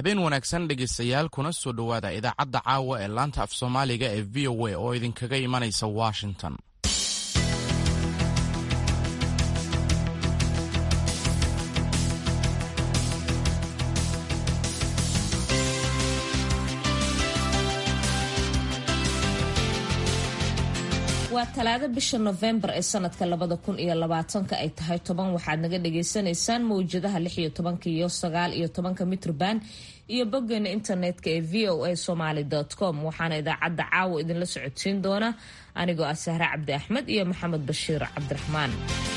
habeen wanaagsan dhegaystayaal kuna soo dhowaada idaacadda caawa ee laanta af soomaaliga ee v o a oo idinkaga imanaysa Washington. waa talaado bisha November ee sanadka 2020 ay tahay 10 waxaad naga dhageysanaysaan mawjadaha 16 iyo 19 mitrban iyo boggeena internetka ee voasomali.com waxaana idaacadda caawa idinla socodsiin doona anigoo ah Sahra Cabdi Axmed iyo Maxamed Bashiir Cabdiraxmaan.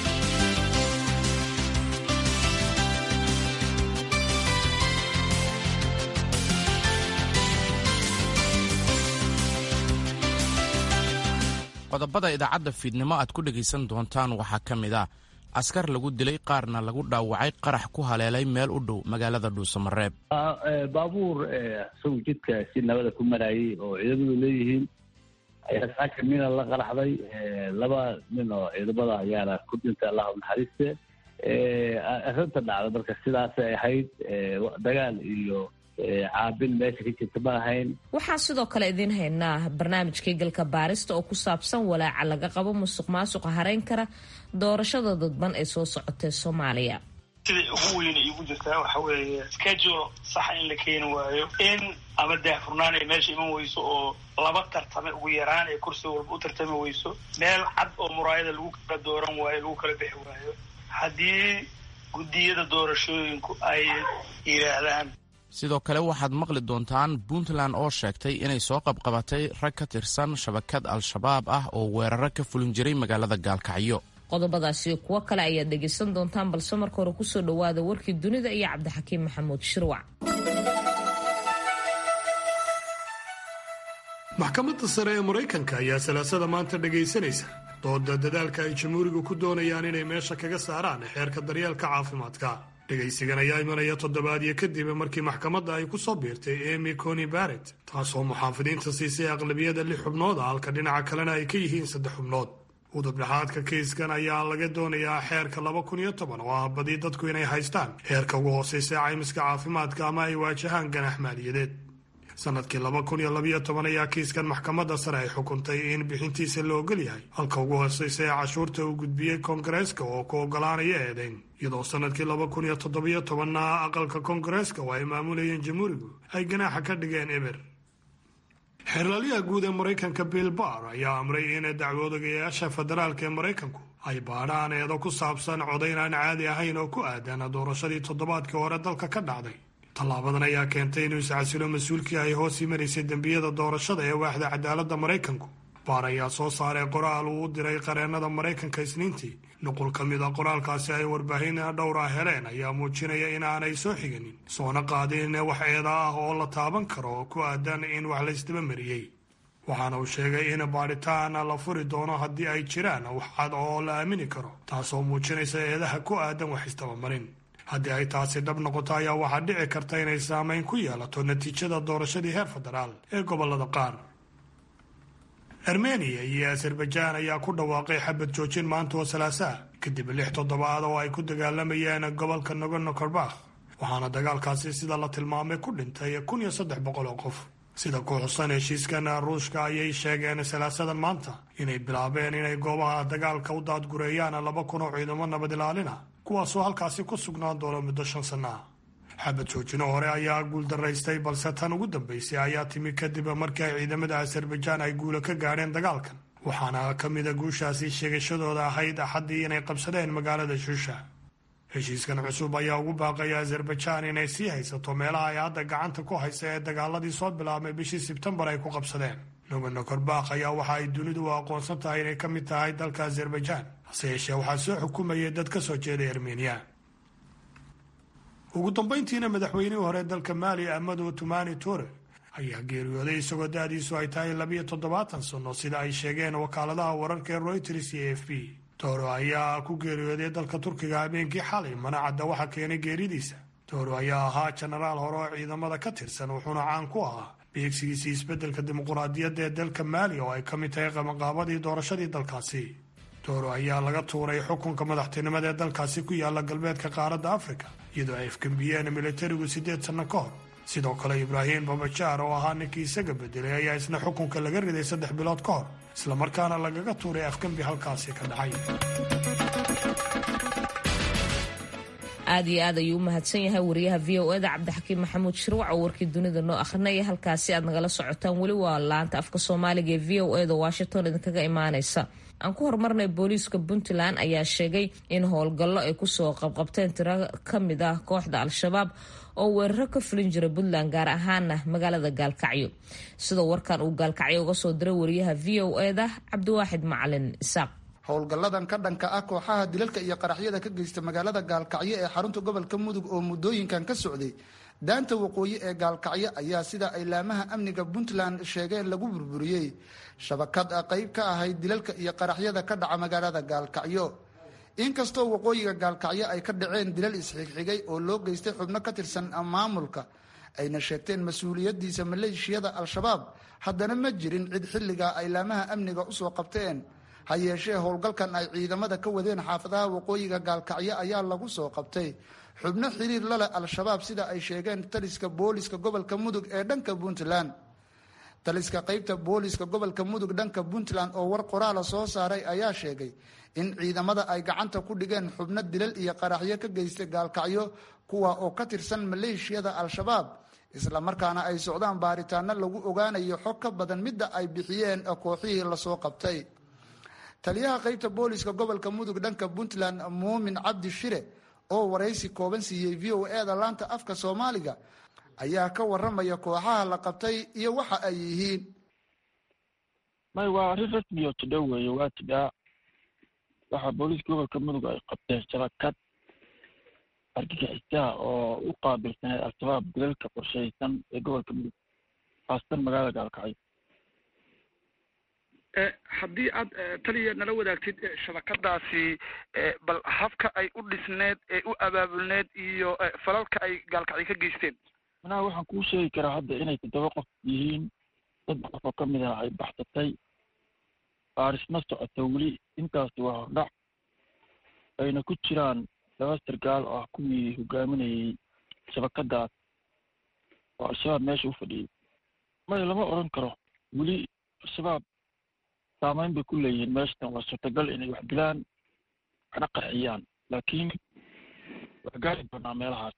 qodobada idaacadda fiidnimo aad ku dhagaysan doontaan waxaa ka mid ah askar lagu dilay qaarna lagu dhaawacay qarax ku haleelay meel u dhow magaalada Dhuusamareeb. baabuur soo jidka si nabada ku marayay oo ciidamadu leeyihiin ayaa saaka mina la qaraxday laba nin oo ciidamada ayaana ku dhintay Allah u naxariiste arrinta dhacday marka sidaas ay ahayd dagaal iyo caabin meesha ka jirta ma ahayn. waxaa sidoo kale idin haynaa barnaamijkii galka baarista oo ku saabsan walaaca laga qabo musuqmaasuqa hareyn kara doorashada dadban ee soo socotay Soomaaliya. sida ugu weyn ay ugu jirtaa waxa weeye schedule sax in la keeni waayo in ama daahfurnaan ay meesha iman weyso oo laba tartame ugu yaraan ee kursi walba u tartami weyso meel cad oo muraayada lagu kala dooran waayo lagu kala bixi waayo haddii guddiyada doorashooyinku ay yiraahdaan. sidoo kale waxaad maqli doontaan Puntland oo sheegtay inay soo qabqabatay rag ka tirsan shabakad al-shabaab ah oo weeraro ka fulin jiray magaalada Gaalkacyo. qodobadaas iyo kuwo kale ayaad dhegaysan doontaan balse marka hore ku soo dhowaada warkii dunida iyo Cabdixakiim Maxamuud Shirwac. maxkamadda sare ee Mareykanka ayaa salaasada maanta dhagaysanaysa dooda dadaalka ay jamhuurigu ku doonayaan inay meesha kaga saaraan xeerka daryeelka caafimaadka. dhegaysigan ayaa imanaya toddobaadyo kadib markii maxkamadda ay ku soo biirtay Amy Coney Barrett taasoo muxaafidiinta siisay aqlabiyada 6 xubnood halka dhinaca kalena ay ka yihiin 3 xubnood. udubdhaxaadka kiiskan ayaa laga doonayaa xeerka 2010 oo ah badi dadku inay haystaan heerka ugu hooseysa caymiska caafimaadka ama ay waajahaan ganax maaliyadeed. sanadkii 2012 ayaa kiiskan maxkamadda sare ay xukuntay in bixintiisa la ogol yahay halka ugu hooseysa ee cashuurta uu gudbiyey koongareeska oo ku ogolaanaya eedayn, iyadoo sanadkii 2017 aqalka koongareeska oo ay maamulayeen jamhuurigu ay ganaaxa ka dhigeen eber. xeerlaaliyaha guud ee Mareykanka Bill Barr ayaa amray in dacwoodayaasha federaalka ee Mareykanku ay baadhaan eedo ku saabsan codayn aan caadi ahayn oo ku aadan doorashadii toddobaadkii hore dalka ka dhacday. tallaabadan ayaa keentay inuu iscasilo mas-uulkii ay hoos imanaysay dembiyada doorashada ee waaxda cadaaladda Mareykanku. Barr ayaa soo saaray qoraal uu u diray qareennada Mareykanka Isniintii. nuqul ka mid a qoraalkaasi ay warbaahin dhowr ah heleen ayaa muujinaya in aanay soo xiganin soona qaadin wax eeda ah oo la taaban karo oo ku aadan in wax la isdaba mariyey. waxaana uu sheegay in baadhitaan la furi doono haddii ay jiraan wax cad oo la aamini karo taasoo muujinaysa eedaha ku aadan wax isdabamarin. haddii ay taasi dhab noqoto ayaa waxaa dhici karta inay saameyn ku yeelato natiijada doorashadii heer federaal ee gobolada qaar. Armenia iyo Azerbaijan ayaa ku dhawaaqay xabad joojin maanta oo Salaasaa kadib 6 toddobaad oo ay ku dagaalamayeen gobolka Nagorno-Karabakh waxaana dagaalkaasi sida la tilmaamay ku dhintay 1300 oo qof. sida ku xusan heshiiskan Ruushka ayay sheegeen Salaasadan maanta inay bilaabeen inay goobaha dagaalka u daadgureeyaan 2,000 oo ciidamo nabad ilaalina kuwaasoo halkaasi ku sugnaan doona muddo 5 sano ah. xabad joojino hore ayaa guuldaraystay balse tan ugu dambeysay ayaa timi kadib markii ay ciidamada Azerbaijan ay guulo ka gaadheen dagaalkan waxaana ka mid a guushaasi sheegashadooda ahayd Axaddii inay qabsadeen magaalada Shusha. heshiiskan cusub ayaa ugu baaqaya Azerbaijan inay sii haysato meelaha ay hadda gacanta ku haysa ee dagaaladii soo bilaabmay bishii Sebtembar ay ku qabsadeen. Nagorno-Karabakh ayaa waxa ay dunidu u aqoonsan tahay inay ka mid tahay dalka Azerbaijan hase yeeshee waxaa soo xukumayay dad ka soo jeeday Armenia. ugu dambeyntiina madaxweynihii hore dalka Mali Amadou Toumani Touré ayaa geeriyooday isagoo da'diisu ay tahay 72 sano sida ay sheegeen wakaaladaha wararka ee Reuters iyo AFP. Touré ayaa ku geeriyooday dalka Turkiga habeenkii xalay mana cadda waxa keenay geeridiisa. Touré ayaa ahaa jenaraal hore oo ciidamada ka tirsan wuxuuna caan ku ahaa beegsigiisii isbeddelka dimuqraadiyadda ee dalka Mali oo ay ka mid tahay qabanqaabadii doorashadii dalkaasi. Touré ayaa laga tuuray xukunka madaxtinimada ee dalkaasi ku yaala galbeedka qaaradda Afrika iyadoo ay afgambiyeen militarigu 8 sano ka hor sidoo kale ibraahim babajaar oo ahaa ninkii isaga bedelay ayaa isna xukunka laga riday 3 bilood ka hor islamarkaana lagaga tuuray afgembi halkaasi ka dhacay. aad iyo aad ayuu u mahadsan yahay wariyaha v o eda cabdixakiim maxamuud shirwac oo warkii dunida noo akhrinaya. halkaasi aad nagala socotaan weli waa laanta afka soomaaliga ee v o eda washington idinkaga imaanaysa. aan ku horumarnay booliiska puntland ayaa sheegay in howlgallo ay kusoo qabqabteen tiro ka mid ah kooxda al-shabaab oo weeraro ka fulin jira puntland gaar ahaana magaalada gaalkacyo. sidoo warkan uu gaalkacyo uga soo diray wariyaha v o eda cabdiwaaxid macalin isaaq. howlgalladan ka dhanka ah kooxaha dilalka iyo qaraxyada ka geysta magaalada gaalkacyo ee xarunta gobolka mudug oo muddooyinkan ka socday daanta waqooyi ee gaalkacyo ayaa sida ay laamaha amniga puntland sheegeen lagu burburiyey shabakad qayb ka ahayd dilalka iyo qaraxyada ka dhaca magaalada gaalkacyo. inkastoo waqooyiga gaalkacyo ay ka dhaceen dilal isxigxigay oo loo geystay xubno ka tirsan maamulka ayna sheegteen mas-uuliyadiisa maleeshiyada al-shabaab, haddana ma jirin cid xilligaa ay laamaha amniga usoo qabteen. ha yeeshee howlgalkan ay ciidamada ka wadeen xaafadaha waqooyiga gaalkacyo ayaa lagu soo qabtay xubno xiriir la leh al-shabaab sida ay sheegeen taliska booliska gobolka mudug ee dhanka puntland. taliska qaybta booliska gobolka mudug dhanka puntland oo war qoraala soo saaray ayaa sheegay in ciidamada ay gacanta ku dhigeen xubno dilal iyo qaraxyo ka geystay gaalkacyo kuwa oo ka tirsan maleeshiyada al-shabaab, islamarkaana ay socdaan baaritaano lagu ogaanayo xog ka badan midda ay bixiyeen kooxihii lasoo qabtay. taliyaha qaybta booliska gobolka mudug dhanka puntland muumin cabdi shire oo waraysi kooban siiyey v o eda laanta afka soomaaliga ayaa ka waramaya kooxaha la qabtay iyo waxa ay yihiin. may waa arrin rasmi oo tidho weeye, waa tidhaa waxaa booliiska gobolka mudug ay qabteen shabakad argagixisaha oo u qaabilsaneed al-shabaab dilalka qorshaysan ee gobolka mudug khaasatan magaalada gaalkacyo. haddii aad taliya nala wadaagtid shabakadaasi bal habka ay u dhisneed ee u abaabulneed iyo falalka ay gaalkacyo ka geysteen. manaha waxaan kuu sheegi karaa hadda inay 7 qof yihiin, 3 qof oo ka mid ah ay baxsatay, baarisma socoto weli. intaasi waa hordhac, ayna ku jiraan 2 sargaal oo ah kuwii hogaaminayay shabakadaas oo al-shabaab meesha u fadhiyey. maya lama odhan karo weli al-shabaab saamayn bay ku leeyihiin meeshatan. waa suurtagal inay wax dilaan waxna qarxiyaan, laakiin wax gaari doonaa meelahaas.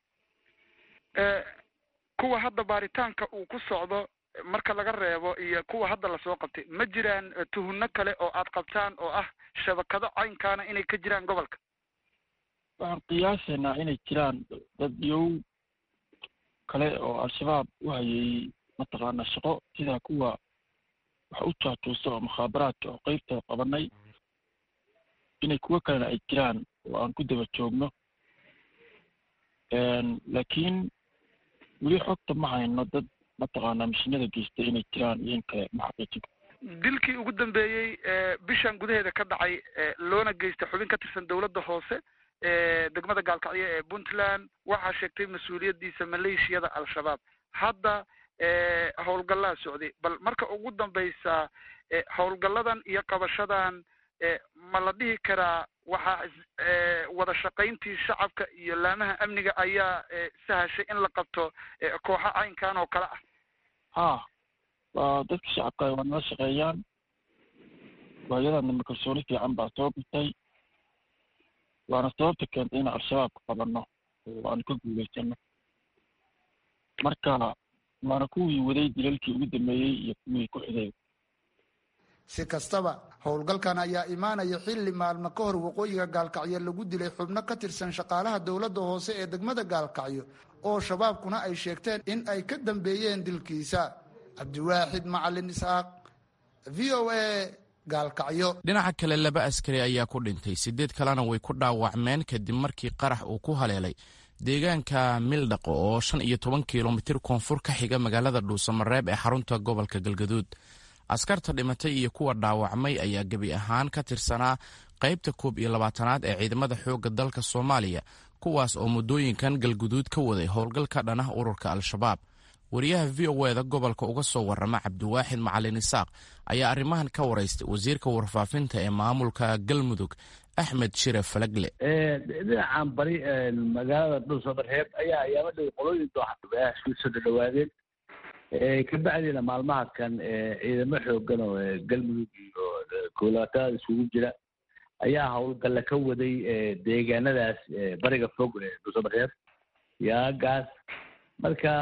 kuwa hadda baaritaanka uu ku socdo marka laga reebo iyo kuwa hadda lasoo qabtay, ma jiraan tuhunno kale oo aad qabtaan oo ah shabakado caynkaana inay ka jiraan gobolka? waxaan qiyaasaynaa inay jiraan dad yow kale oo al-shabaab u hayay mataqaana shaqo sida kuwa wax u jaajuusa oo mukhaabaraadka oo qeybtooda qabanay, inay kuwo kalena ay jiraan oo aan ku daba joogno. laakiin weli xogta ma hayno dad mataqaanaa mishinada geystay inay jiraan iyo in kale ma xaqiijin. dilkii ugu dambeeyey bishan gudaheeda ka dhacay loona geystay xubin ka tirsan dowladda hoose degmada gaalkacyo ee puntland waxaa sheegtay mas-uuliyadiisa maleeshiyada al-shabaab. hadda howlgallaa socday, bal marka ugu dambaysa howlgalladan iyo qabashadan ma la dhihi karaa waxaa wada shaqayntii shacabka iyo laamaha amniga ayaa sahashay in la qabto kooxo caynkan oo kale ah? waa dadka shacabka waa nala shaqeeyaan, waayadaadnama kalsooni fiican baa soo bitay, waana sababta keentay inaan al-shabaabka qabanno oo aanu ka guulaysano. marka waana kuwii waday dilalkii ugu dambeeyey iyo kuwii ku xigay. si kastaba howlgalkan ayaa imaanaya xilli maalmo ka hor waqooyiga gaalkacyo lagu dilay xubno ka tirsan shaqaalaha dowladda hoose ee degmada gaalkacyo oo shabaabkuna ay sheegteen in ay ka dambeeyeen dilkiisa. cabdiwaaxid macalin isxaaq, v o a gaalkacyo. dhinaca kale 2 askari ayaa ku dhintay, 8 kalena way ku dhaawacmeen kadib markii qarax uu ku haleelay deegaanka mildhaqo oo 15 kilomitir koonfur ka xiga magaalada dhuusamareeb ee xarunta gobolka galgaduud. askarta dhimatay iyo kuwa dhaawacmay ayaa gebi ahaan ka tirsanaa qaybta 21aad ee ciidamada xoogga dalka Soomaaliya, kuwaas oo muddooyinkan galguduud ka waday howlgal ka dhan ah ururka al-shabaab. wariyaha v o eda gobolka uga soo warrama cabdiwaaxid macalin isaaq ayaa arrimahan ka waraystay wasiirka warfaafinta ee maamulka galmudug axmed shire falagle. dhinacan bari magaalada dhuusamareeb ayaa ayaama dhow qolooyin dooxaisku soo dhawaadeen kabacdiina maalmaha kan ciidamo xoogan oo galmudug iyo koolaatada isugu jira ayaa howlgalla ka waday deegaanadaas bariga fog dhuusamareeb iyo aagaas. marka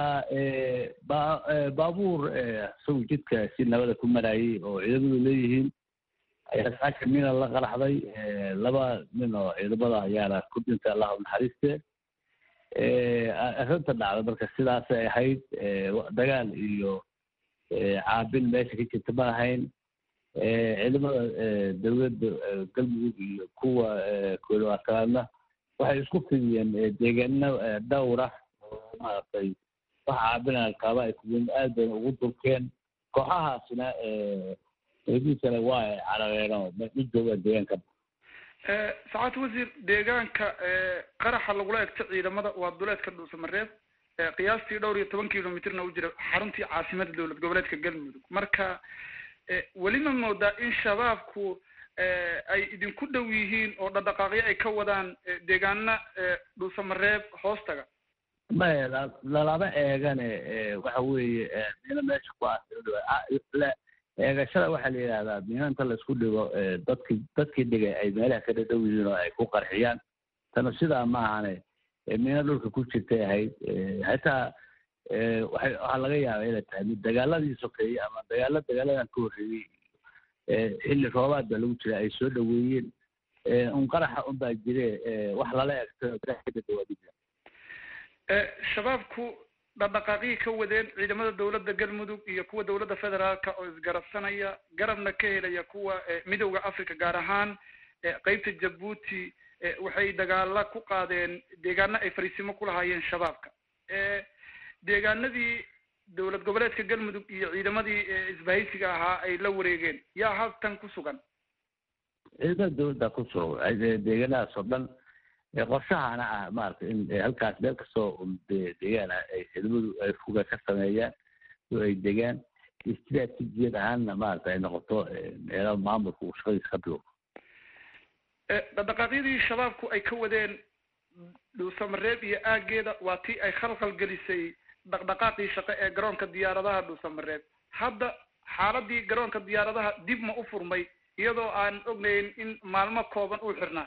baabuur isagu jidka si nabada ku marayay oo ciidamadu leeyihiin ayaa saaka mina la qaraxday. laba nin oo ciidamada ayaana ku dhintay allah naxariiste. arrinta dhacda marka sidaasay ahayd. dagaal iyo caabin meesha ka jirta ma ahayn. ciidamada dowladda galmudug iyo kuwa koolwaatanaadna waxay isku fidiyeen deegaano dhowr ah oo maaragtay wax caabinaa kaaba ay kuwen aad bayna ugu dulkeen. kooxahaasina eediisana waa ay carareen oo ma joogaan deegaanka. sacaad wasiir, deegaanka qaraxa lagula egto ciidamada waa duleedka dhuusamareeb qiyaastii dhowr iyo 10 kilomitirna u jira xaruntii caasimada dowlad goboleedka galmudug. marka weli ma moodaa in shabaabku ay idinku dhow yihiin oo dhaqdhaqaaqyo ay ka wadaan deegaana dhuusamareeb hoostaga? maya lalama eegane waxa weeye mina meesha ku eegashada waxaa la yidhahdaa mina inta laisku dhigo dadkii dhigay ay meelaha ka dhadhow yihiin oo ay ku qarxiyaan. tana sidaa ma ahane mina dhulka ku jirtay ahayd. hataa waxaa laga yaaba inay tahay mid dagaaladii sokeeyey ama dagaaladan ka horreeyey xilli roobaad baa lagu jira ay soo dhaweeyeen. un qaraxa un baa jire wax lala egto shabaabku dhaqdhaqaaqii ka wadeen ciidamada dowladda galmudug iyo kuwa dowladda federaalka oo isgarabsanaya garabna ka helaya kuwa midowda africa gaar ahaan qeybta jabuuti waxay dagaala ku qaadeen deegaano ay fariisimo ku lahaayeen shabaabka. deegaanadii dowlad goboleedka galmudug iyo ciidamadii isbahaysiga ahaa ay la wareegeen yaa halkan ku sugan? ciidamada dowladda ku sugan deegaanadaas oo dhan. qorshahana ah maaragtay in halkaas meel kastoo deegaan ah ay ciidamadu ay fuga ka sameeyaan oo ay degaan istiraatiijiyad ahaanna maaragtay ay noqoto meelo maamulka uu shaqadiisa ka bilow. dhaqdhaqaaqyadii shabaabku ay ka wadeen dhuusamareeb iyo aageeda waa tii ay khalkhal gelisay dhaqdhaqaaqii shaqo ee garoonka diyaaradaha dhuusamareeb. hadda xaaladii garoonka diyaaradaha dib ma u furmay iyadoo aan ognayn in maalmo kooban uu xirnaa?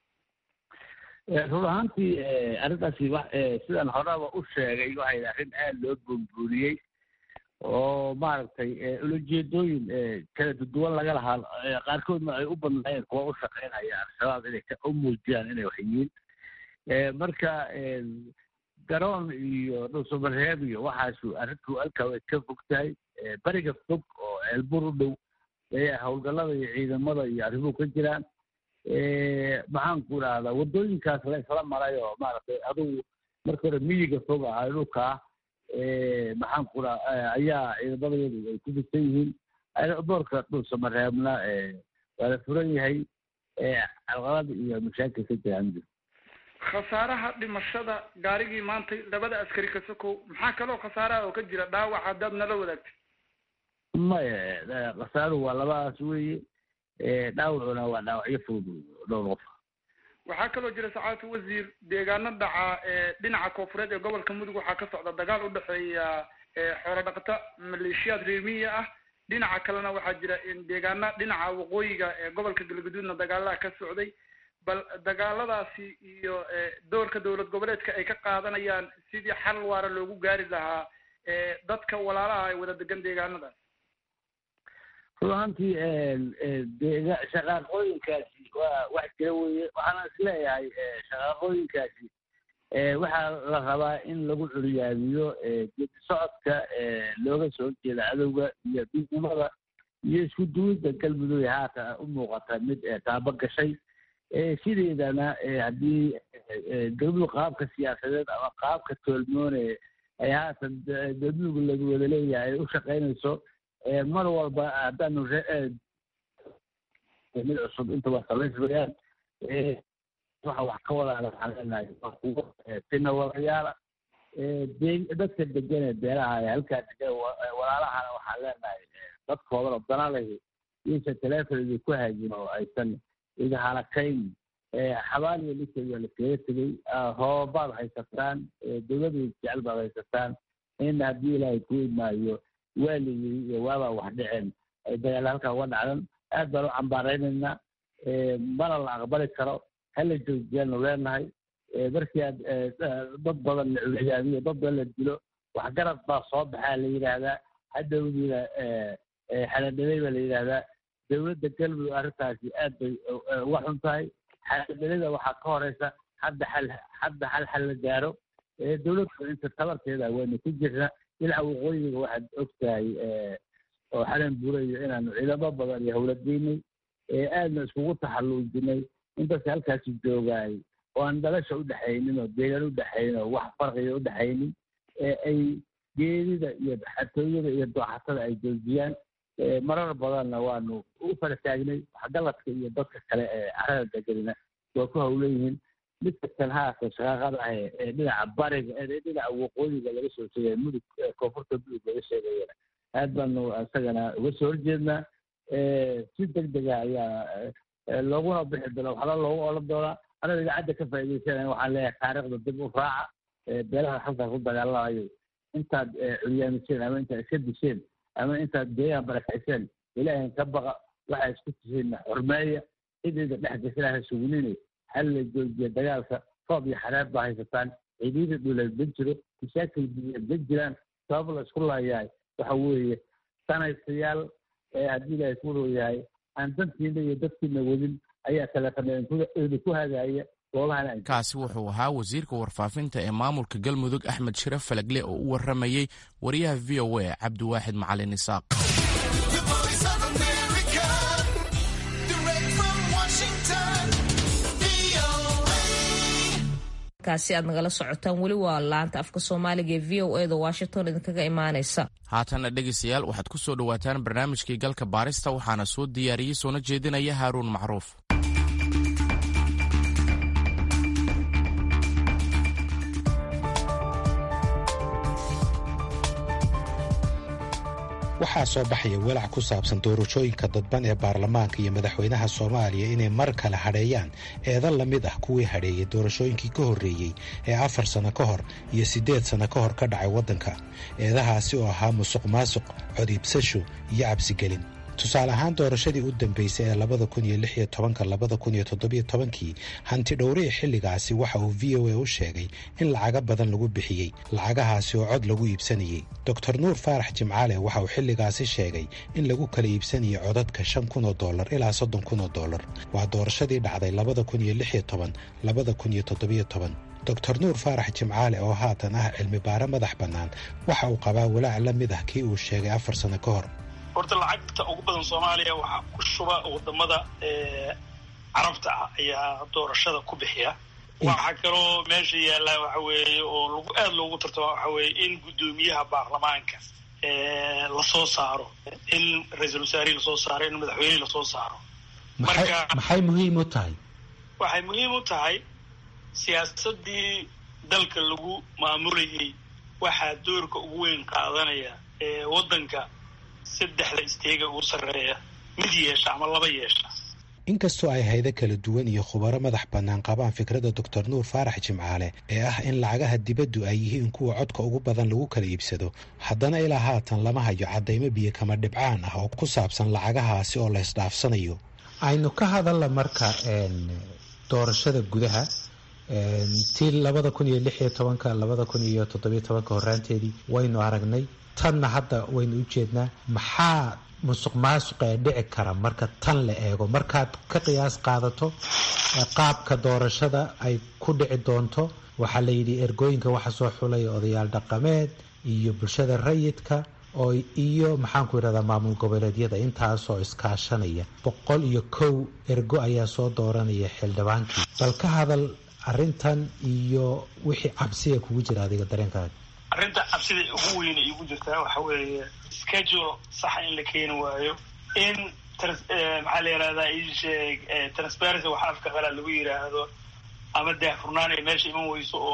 run ahaantii arrintaasi sidaan horaba u sheegay waxay arrin aad loo buunbuuniyey oo maaragtay ulajeedooyin kala duwan laga lahaa. qaarkoodna ay u badnaayeen kuwa u shaqeynaya al-shabaab inay u muujiyaan inay wax yihiin. marka garoon iyo dhuusamareeb iyo waxaasu arrintu halkaa way ka fog tahay. bariga fog oo ceelbur u dhow ayaa howlgallada iyo ciidamada iyo arrimuhu ka jiraan. maxaan ku idhahdaa waddooyinkaas la isla maray oo maaragtay adugu marka hore miyiga fog ah dhulkaa maxaan ku idhaha ayaa ciidamadayadu ay ku bisan yihiin. boorka dhuusamareebna waa la furan yahay. calqalada iyo mashaakil ka jiraan. khasaaraha dhimashada gaarigii maanta labada askari ka sokow maxaa kaloo khasaaraha oo ka jira dhaawac haddaad nala wadaagtay? maya khasaaruhu waa labadaas weeye. dhaawacuna waa dhaawacyo fudud dhowr qof. waxaa kaloo jira sacaadatu wasiir deegaano dhaca dhinaca koonfureed ee gobolka mudug waxaa ka socda dagaal u dhexeeya xoolo dhaqata maleeshiyaad reer miyi ah. dhinaca kalena waxaa jira deegaana dhinaca waqooyiga ee gobolka galgaduudna dagaalaha ka socday. bal dagaaladaasi iyo doorka dowlad goboleedka ay ka qaadanayaan sidii xal waara loogu gaari lahaa dadka walaalaha ay wada degan deegaanadaas. run ahaantii shaqaaqooyinkaasi waa wax jira weye. waxaana isleeyahay shaqaaqooyinkaasi waxaa la rabaa in lagu curyaamiyo geedi socodka looga soo jeeda cadowga iyo midnimada iyo isku duwidda galmudug haatan u muuqata mid taabo gashay. sideedana haddii galmudug qaabka siyaasadeed ama qaabka toolmoone ay haatan galmudug lagu wada leeyahay ay u shaqaynayso mar walba haddaanu mid cusub intaba samaysmayaan waxa wax ka wadaana waxaan leenahay kuwo tina wadayaala dadka degan ee beelaha halkaa degan walaalahana waxaan leenahay dadkoodan oo danalay iyaysan teleefonigii ku haajin oo aysan iga halakayn xabaaliya linkeyga laskaga tegey hoobaad haysataan dowlada jecel baad haysataan in haddii ilaahay ku imaayo waaligii iyo waabaa wax dhiceen ay dagaal halkaa uga dhacdan aad baan u cambaaraynaynaa mana la aqbali karo hala joojiyaanu leenahay markii aad dad badan la culiyaamiyo dad badan la dilo waxgarad baa soo baxaa la yidhaahdaa hadhowdiina xaladhalay baa la yidhaahdaa dowladda galmudug arrintaasi aad bay uga xun tahay xaladhalada waxaa ka horeysa hadda hal xal la gaaro dowladda inta tabarteeda waynu ku jirna dhinaca waqooyiga waxaad og tahay oo xalan buurayo inaanu ciidamo badan iyo howladeynay aadna iskugu taxalluujinay intaas halkaasi joogaay oo aan dhalasha udhexaynin oo deegaan udhexaynin oo wax farqiga udhexaynin ay geedida iyo xatooyada iyo dooxatada ay joojiyaan marar badanna waanu u fara taagnay waxgaladka iyo dadka kale ee carada degelina waa ku hawleyihiin midka tanhaasa shaqaaqada ah ee dhinaca bariga dhinaca waqooyiga laga soo sheegaya mudug koonfurta mudug laga sheegayana aad baanu isagana uga soo horjeednaa si degdega ayaa looguna bixi doona waxala loogu oran doonaa anaga idaacadda ka faa'iidaysanaya waxaan leeyahay taariikhda dib u raaca beelaha halkaa ku dagaalamayo intaad curyaamiseen ama intaad iska disheen ama intaad deegaan barakayseen ilaahay ka baqa waxaa isku tihiin xurmeeya cidida dhex gasanaha sugunine hal la joojiya dagaalka roob iyo xaraab baa haysataan ciidida dhuleed ma jiro mashaakil biyeed ma jiraan sabab la isku laayahay waxa weeye sanaysayaal haddii ilaahay ku rooyahay aan dantiina iyo dadkiina wadin ayaa teleefoneeda ku hagaaya kaasi wuxuu ahaa wasiirka warfaafinta ee maamulka galmudug axmed shire falagle oo u waramayey wariyaha v o a cabdiwaaxid macalin isaaq kaasi aad nagala socotaan weli waa laanta afka soomaaliga ee v o a da washington idinkaga imaanaysa haatanna dhegaystayaal waxaad ku soo dhowaataan barnaamijkii galka baarista waxaana soo diyaariyey soona jeedinaya haaruun macruuf waxaa soo baxaya walaac ku saabsan doorashooyinka dadban ee baarlamaanka iyo madaxweynaha soomaaliya inay mar kale hadheeyaan eedan la mid ah kuwii hadheeyey doorashooyinkii ka horreeyey ee 4 sano ka hor iyo 8 sano ka hor ka dhacay waddanka eedahaasi oo ahaa musuq maasuq codiibsasho iyo cabsigelin tusaale ahaan doorashadii u dambeysay ee 2016-2017 hanti dhowrihii xilligaasi waxa uu v o a u sheegay in lacaga badan lagu bixiyey lacagahaasi oo cod lagu iibsanayey doctor nuur faarax jimcaale waxa uu xilligaasi sheegay in lagu kala iibsanayay codadka $5,000 ilaa $30,000 waa doorashadii dhacday 2016-2017 doctor nuur faarax jimcaale oo haatan ah cilmi baare madax bannaan waxa uu qabaa walaac la mid ah kii uu sheegay 4 sano ka hor horta lacagta ugu badan soomaaliya waxaa ku shuba wadamada carabta ah ayaa doorashada ku bixiya waxaa kaloo meesha yaallaa waxa weeye oo aad loogu tartama waxa weeye in guddoomiyaha baarlamaanka lasoo saaro in ra-iisul wasaarihi lasoo saaro in madaxweynehi lasoo saaro marka maxay muhiim u tahay waxay muhiim u tahay siyaasadii dalka lagu maamulayay waxaa doorka ugu weyn qaadanaya waddanka saddexda isteega ugu sarreeya mid yeesha ama laba yeesha inkastoo ay haydo kala duwan iyo khubaro madax bannaan qabaan fikradda doctor nuur faarax jimcaale ee ah in lacagaha dibaddu ay yihiin kuwa codka ugu badan lagu kala iibsado haddana ilaa haatan lama hayo caddaymo biyo kama dhibcaan ah oo ku saabsan lacagahaasi oo la isdhaafsanayo aynu ka hadalla marka doorashada gudaha tii 2016-2017 horraanteedii waynu aragnay tanna hadda waynu u jeednaa maxaa musuq maasuqa ee dhici kara marka tan la eego markaad ka qiyaas qaadato qaabka doorashada ay ku dhici doonto waxaa la yidhi ergooyinka waxa soo xulaya odayaal dhaqameed iyo bulshada rayidka oo iyo maxaanku yidhahdaa maamul goboleedyada intaasoo iskaashanaya 101 ergo ayaa soo dooranaya xildhibaankii bal ka hadal arrintan iyo wixii cabsiga kugu jira adiga dareenkaaga arrinta cabsida ugu weyn ay ugu jirtaa waxa weeye schedule saxa in la keeni waayo in maxaa la yidhahdaa transparency waxa afka qala lagu yidhaahdo ama daahfurnaan ay meesha iman weyso oo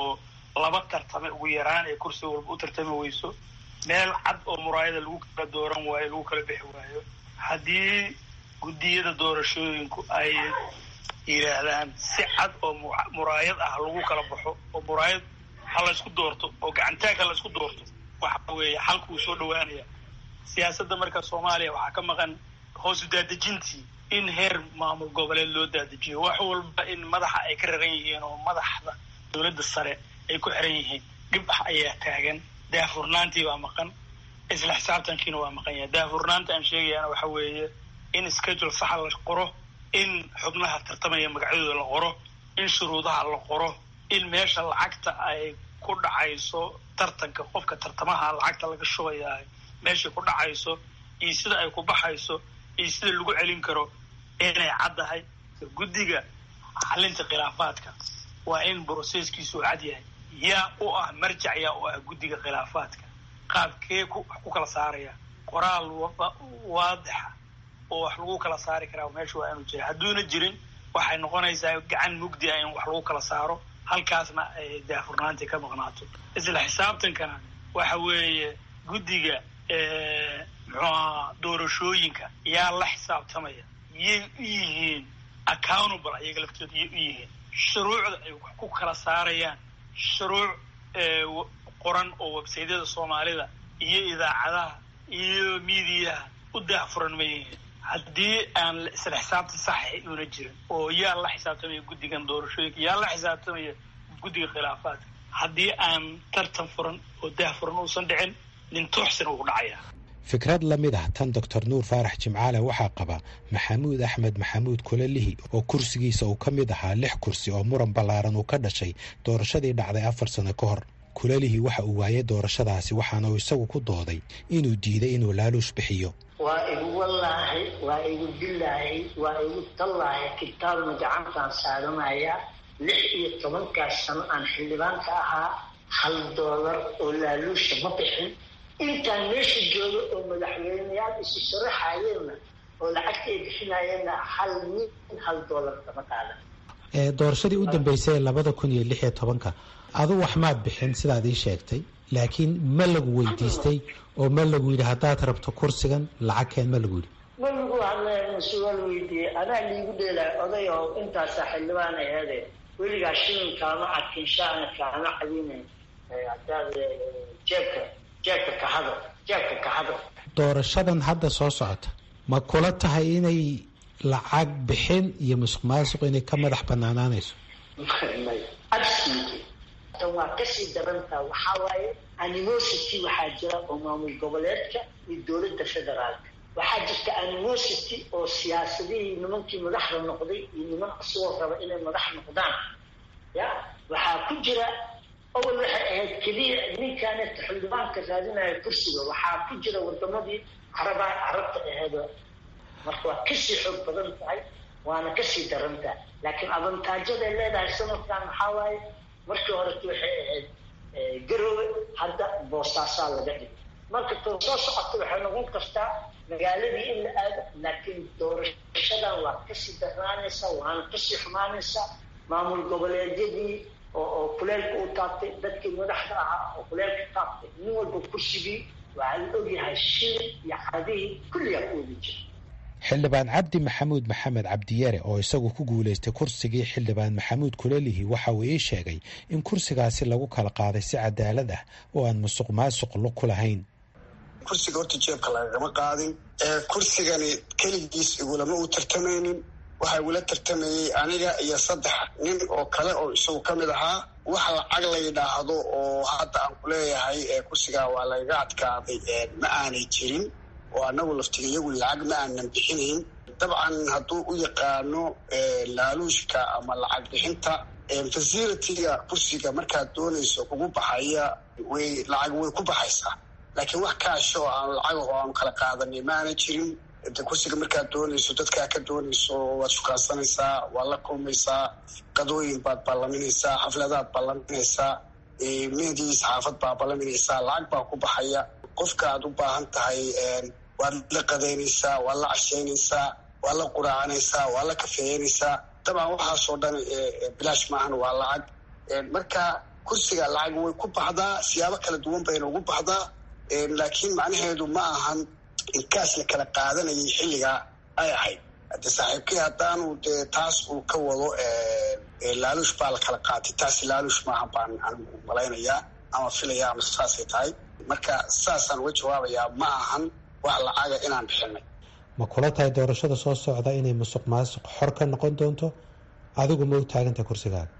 laba tartame ugu yaraan ee kursi walba u tartami weyso meel cad oo muraayada lagu kala dooran waayo lagu kala bixi waayo haddii guddiyada doorashooyinku ay yidhaahdaan si cad oo muraayad ah lagu kala baxo oo muraayad ha la isku doorto oo gacantaag ha la isku doorto waxa weeye xalkuu soo dhawaanaya siyaasadda marka soomaaliya waxaa ka maqan hoos u daadejintii in heer maamul goboleed loo daadajiyo wax walba in madaxa ay ka raran yihiin oo madaxda dowladda sare ay ku xiran yihiin dhibbax ayaa taagan daahfurnaantii waa maqan isla xisaabtankiina waa maqan yahay daahfurnaanta aan sheegayaana waxa weeye in schedule saxa la qoro in xubnaha tartamaya magacyadooda la qoro in shuruudaha la qoro in meesha lacagta ay ku dhacayso tartanka qofka tartamaha lacagta laga shubayaa meesha ku dhacayso iyo sida ay ku baxayso iyo sida lagu celin karo inay caddahay guddiga xalinta khilaafaadka waa in broseskiisu cad yahay yaa u ah marjac yaa u ah guddiga khilaafaadka qaabkee ku kala saaraya qoraal waadixa oo wax lagu kala saari karaa meesha waa inuu jira hadduuna jirin waxay noqonaysaa gacan mugdi ah in wax lagu kala saaro halkaasna ay daahfurnaantii ka maqnaato isla xisaabtankana waxa weeye guddiga muxuaha doorashooyinka yaa la xisaabtamaya yay u yihiin accountable ayaga laftooda yay u yihiin shuruucda ay wax ku kala saarayaan shuruuc qoran oo websaydyada soomaalida iyo idaacadaha iyo miidiyaha u daahfuran ma yihiin haddii aan isla xisaabta saxa una jirin oo yaa la xisaabtamaya guddigan doorashooyinka yaa la xisaabtamaya guddiga khilaafaadka haddii aan tartan furan oo daahfuran uusan dhicin nin tooxsina uu dhacaya fikrad la mid ah tan doctor nuur faarax jimcaale waxaa qaba maxamuud axmed maxamuud kulalihi oo kursigiisa uu ka mid ahaa 6 kursi oo muran ballaaran uu ka dhashay doorashadii dhacday 4 sano ka hor kulalihi waxa uu waayay doorashadaasi waxaana uu isagu ku dooday inuu diiday inuu laaluush bixiyo waa igu wallaahi waa igu dillaahi waa igu tallaahi kitaabna gacantaan saaranaya 16 sano aan xildhibaanka ahaa $1 oo laaluusha ma bixin intaan meesha jooga oo madaxweyneyaal isu sharaxayeenna oo lacagta ay bixinayeenna $1 kama qaadan doorashadii u dambeysay 2016 adu wax maad bixin sidaad ii sheegtay laakiin ma lagu weydiistay oo ma lagu yidhi haddaad rabto kursigan lacagkeen ma lagu yidhi ma lagu hadleen su'aal weydiiyey anaa liigu dheelay oday oo intaasa xildhibaan aheede weligaa shilin kaama arkin shaana kaama cadinayn haddaad jeebka ka hado doorashadan hadda soo socota ma kula tahay inay lacag bixin iyo musuq maasuq inay ka madax banaanaanayso absolutely tan waa kasii darantaa waxaa waaye animosity waxaa jira oo maamul goboleedka iyo dowladda federaalka waxaa jirta animosity oo siyaasadihii nimankii madaxda noqday iyo niman asagoo raba inay madax noqdaan ya waxaa ku jira awal waxay ahayd keliya ninkaaneta xildhibaanka raadinaya kursiga waxaa ku jira wadamadii carabta aheedo marka waa kasii xoog badan tahay waana kasii darantahay laakiin avantaajyaday leedahay sanadkan maxaa waaye markii horeta waxay ahayd garoowe hadda boosaasaa laga dhigay marka too soo socota waxay noqon kartaa magaaladii in la aado laakiin doorashadan waa kasii daraanaysaa waana kasii xumaanaysaa maamul goboleedyadii oo kuleelka u taabtay dadkii madaxda ahaa oo kuleelka taabtay nin walba kursigii waxaa la ogyahay shilin iyo cadihii kulligaa ku wadi jira xildhibaan cabdi maxamuud maxamed cabdiyare oo isagu ku guulaystay kursigii xildhibaan maxamuud kulalihi waxa uu ii sheegay in kursigaasi lagu kala qaaday si cadaalad ah oo aan musuq maasuq ku lahayn kursiga horta jeebka lagagama qaadin kursigani keligiis igulama u tartamaynin waxaa igula tartamayey aniga iyo 3 nin oo kale oo isagu ka mid ahaa wax lacag la yidhaahdo oo hadda aan ku leeyahay kursigaa waa lagaga adkaaday ma aanay jirin oo anagu laftiga iyagu lacag ma aanan bixinayn dabcan hadduu u yaqaano laaluushka ama lacag bixinta facilitiga kursiga markaad doonayso kugu baxaya lacag way ku baxaysaa laakiin wax kaasho oo aan lacag oo aan kala qaadanay ma aanan jirin kursiga markaad doonayso dadkaa ka doonayso waad shukaansanaysaa waad la kulmaysaa qadooyin baad ballaminaysaa xafladaad ballaminaysaa mehdii saxaafad baa ballaminaysaa lacag baa ku baxaya qofka aad u baahan tahay waad la qadaynaysaa waad la cashaynaysaa waad la quraacanaysaa waad la kafeeyanaysaa dabcan waxaasoo dhan bilaash maahan waa lacag marka kursiga lacag way ku baxdaa siyaabo kala duwan bayna ugu baxdaa laakiin macnaheedu ma ahan inkaas la kala qaadanayay xilligaa ay ahayd hadde saaxiibkii haddaanu dee taas uu ka wado laaluush baa la kala qaatay taasi laaluush maahan baan anigu malaynayaa ama filaya ama saasay tahay marka saasaan uga jawaabayaa ma ahan wax lacaga inaan bixinay ma kula tahay doorashada soo socda inay musuq maasuq xor ka noqon doonto adigu ma u taagantahay kursigaaga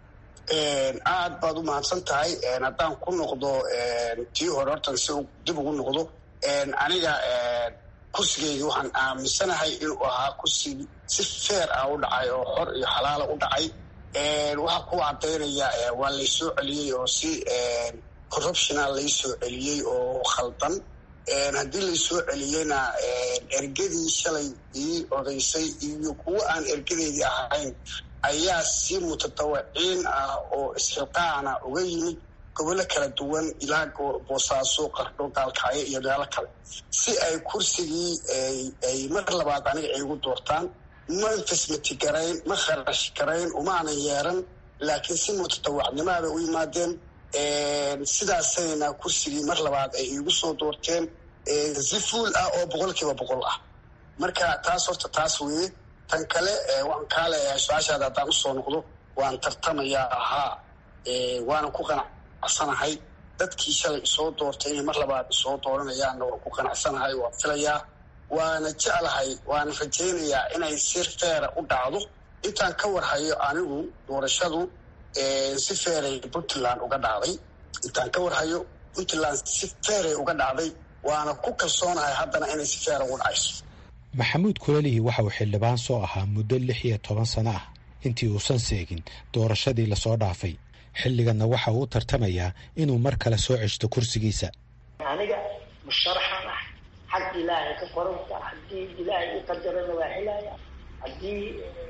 aad baad u mahadsan tahay haddaan ku noqdo tii hore hortan si dib ugu noqdo aniga kursigeyga waxaan aaminsanahay inuu ahaa kursi si feer ah u dhacay oo xor iyo xalaala u dhacay waxaa ku cadaynaya waa laysoo celiyey oo si corruptional laysoo celiyey oo khaldan haddii laysoo celiyeyna ergadii shalay ii odaysay iyo kuwo aan ergadeydii ahayn ayaa si mutadawiciin ah oo isxilqaana uga yimid gobollo kala duwan ilaa boosaaso qardho gaalkacyo iyo meelo kale si ay kursigii ay mar labaad aniga igu doortaan ma infasmati garayn ma kharash garayn umaanan yeeran laakiin si mutadawacnimaada u yimaadeen sidaasayna kursigii mar labaad ay iigu soo doorteen si fuul ah oo 100% ah marka taas horta taas weeye tan kale waan kaa leeyahay su-aashaada haddaan usoo noqdo waan tartamayaa ahaa waana ku qanacsanahay dadkii shalay isoo doortay inay mar labaad isoo dooranayaanna waan ku qanacsanahay waan filayaa waana jeclahay waana rajaynayaa inay si feera u dhacdo intaan ka warhayo anigu doorashadu si feeray puntland uga dhacday intaan ka warhayo puntland si feeray uga dhacday waana ku kalsoonahay haddana inay si feera ugu dhacayso maxamuud kulalihi waxa uu xildhibaan soo ahaa muddo 16 sano ah intii uusan seegin doorashadii lasoo dhaafay xilliganna waxa uu tartamayaa inuu mar kale soo ceshto kursigiisa aniga musharaxan ah xag ilaahay ka qoranta haddii ilaahay u qadarana waa helaya haddii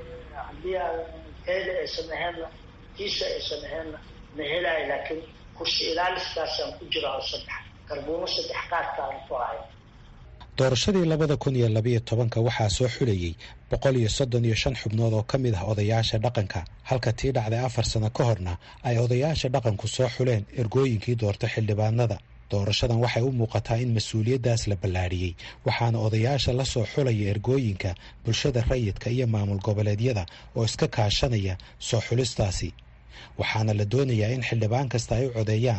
heeda ay samaheenna kiisa ay samaheenna ma helaya laakiin kursi ilaaliskaasaan ku jira oo 3 karbuuno 3 qaadkaan ku ahay doorashadii 2012 waxaa soo xulayay 135 xubnood oo ka mid ah odayaasha dhaqanka halka tii dhacday 4 sano ka horna ay odayaasha dhaqanku soo xuleen ergooyinkii doorta xildhibaanada doorashadan waxay u muuqataa in mas-uuliyaddaas la ballaariyey waxaana odayaasha la soo xulaya ergooyinka bulshada rayidka iyo maamul goboleedyada oo iska kaashanaya soo xulistaasi waxaana la doonayaa in xildhibaan kasta ay u codeeyaan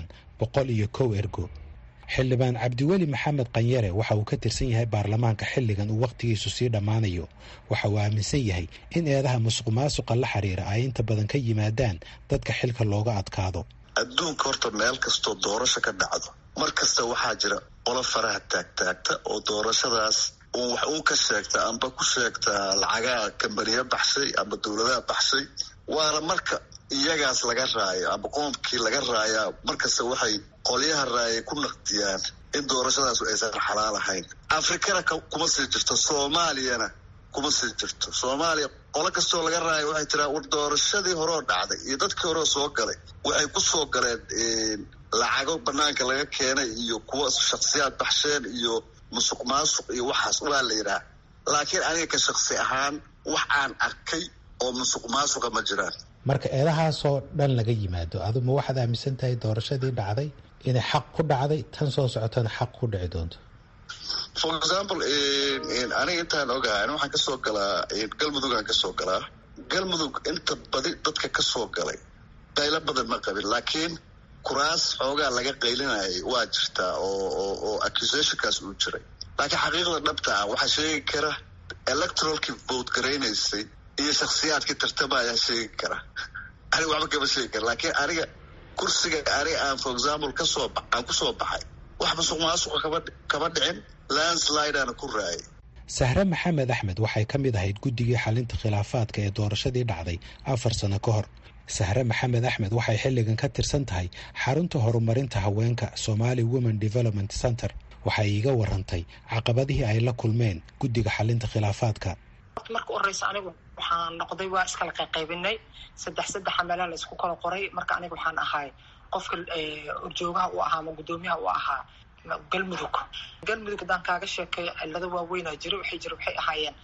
101 ergo xildhibaan cabdiweli maxamed qanyare waxa uu ka tirsan yahay baarlamaanka xilligan uu wakhtigiisu sii dhammaanayo waxa uu aaminsan yahay in eedaha musuq maasuqa la xiriira ay inta badan ka yimaadaan dadka xilka looga adkaado adduunka horta meel kastoo doorasho ka dhacdo mar kasta waxaa jira qolo faraha taagtaagta oo doorashadaas wax uu ka sheegta amba ku sheegta lacagaa kambaniya baxshay amba dowladaha baxshay waana marka iyagaas laga raayo amba qoomkii laga raayaa markasta waxay qolyaha raayay ku naqdiyaan in doorashadaas aysan xalaal ahayn afrikana kuma sii jirto soomaaliyana kuma sii jirto soomaaliya qolo kastoo laga raayo waxay tiraa war doorashadii horeo dhacday iyo dadkii horeo soo galay waxay ku soo galeen lacago banaanka laga keenay iyo kuwa shaksiyaad baxsheen iyo musuq maasuq iyo waxaas waa la yidhaah laakiin aniga ka shaksi ahaan wax aan arkay oo musuq maasuqa ma jiraan marka eedahaasoo dhan laga yimaado aduma waxaad aaminsan tahay doorashadii dhacday inay xaq ku dhacday tan soo socotana xaq ku dhici doonto for example aniga intaan ogahay waxaan kasoo galaa galmudugaan kasoo galaa galmudug inta badi dadka kasoo galay qaylo badan ma qabin laakiin kuraas xoogaa laga qaylinayay waa jirtaa oo accusationkaas uu jiray laakiin xaqiiqda dhabta ah waxaa sheegi kara electoralkii vote garaynaysay iyo shaksiyaadkii tartama ayaa sheegi kara aniga waxba kama sheegi kara laakiin aniga kursiga aniga aan for example aan kusoo baxay wax musuq maasuqa kama dhicin landslideana ku raayay sahre maxamed axmed waxay ka mid ahayd guddigii xalinta khilaafaadka ee doorashadii dhacday 4 sano ka hor sahre maxamed axmed waxay xilligan ka tirsan tahay xarunta horumarinta haweenka Somali Women Development Center waxay iga warantay caqabadihii ay la kulmeen guddiga xalinta khilaafaadka marka horeysa anigu waxaan noqday waa iskala qaybinay saddex xamalaan la isku kala qoray marka anigu waxaan ahay qofka urjoogaha uu ahaa ama gudoomiyaha uu ahaa galmudug hadaan kaaga sheekay cilado waaweyn jira waxay ahaayeen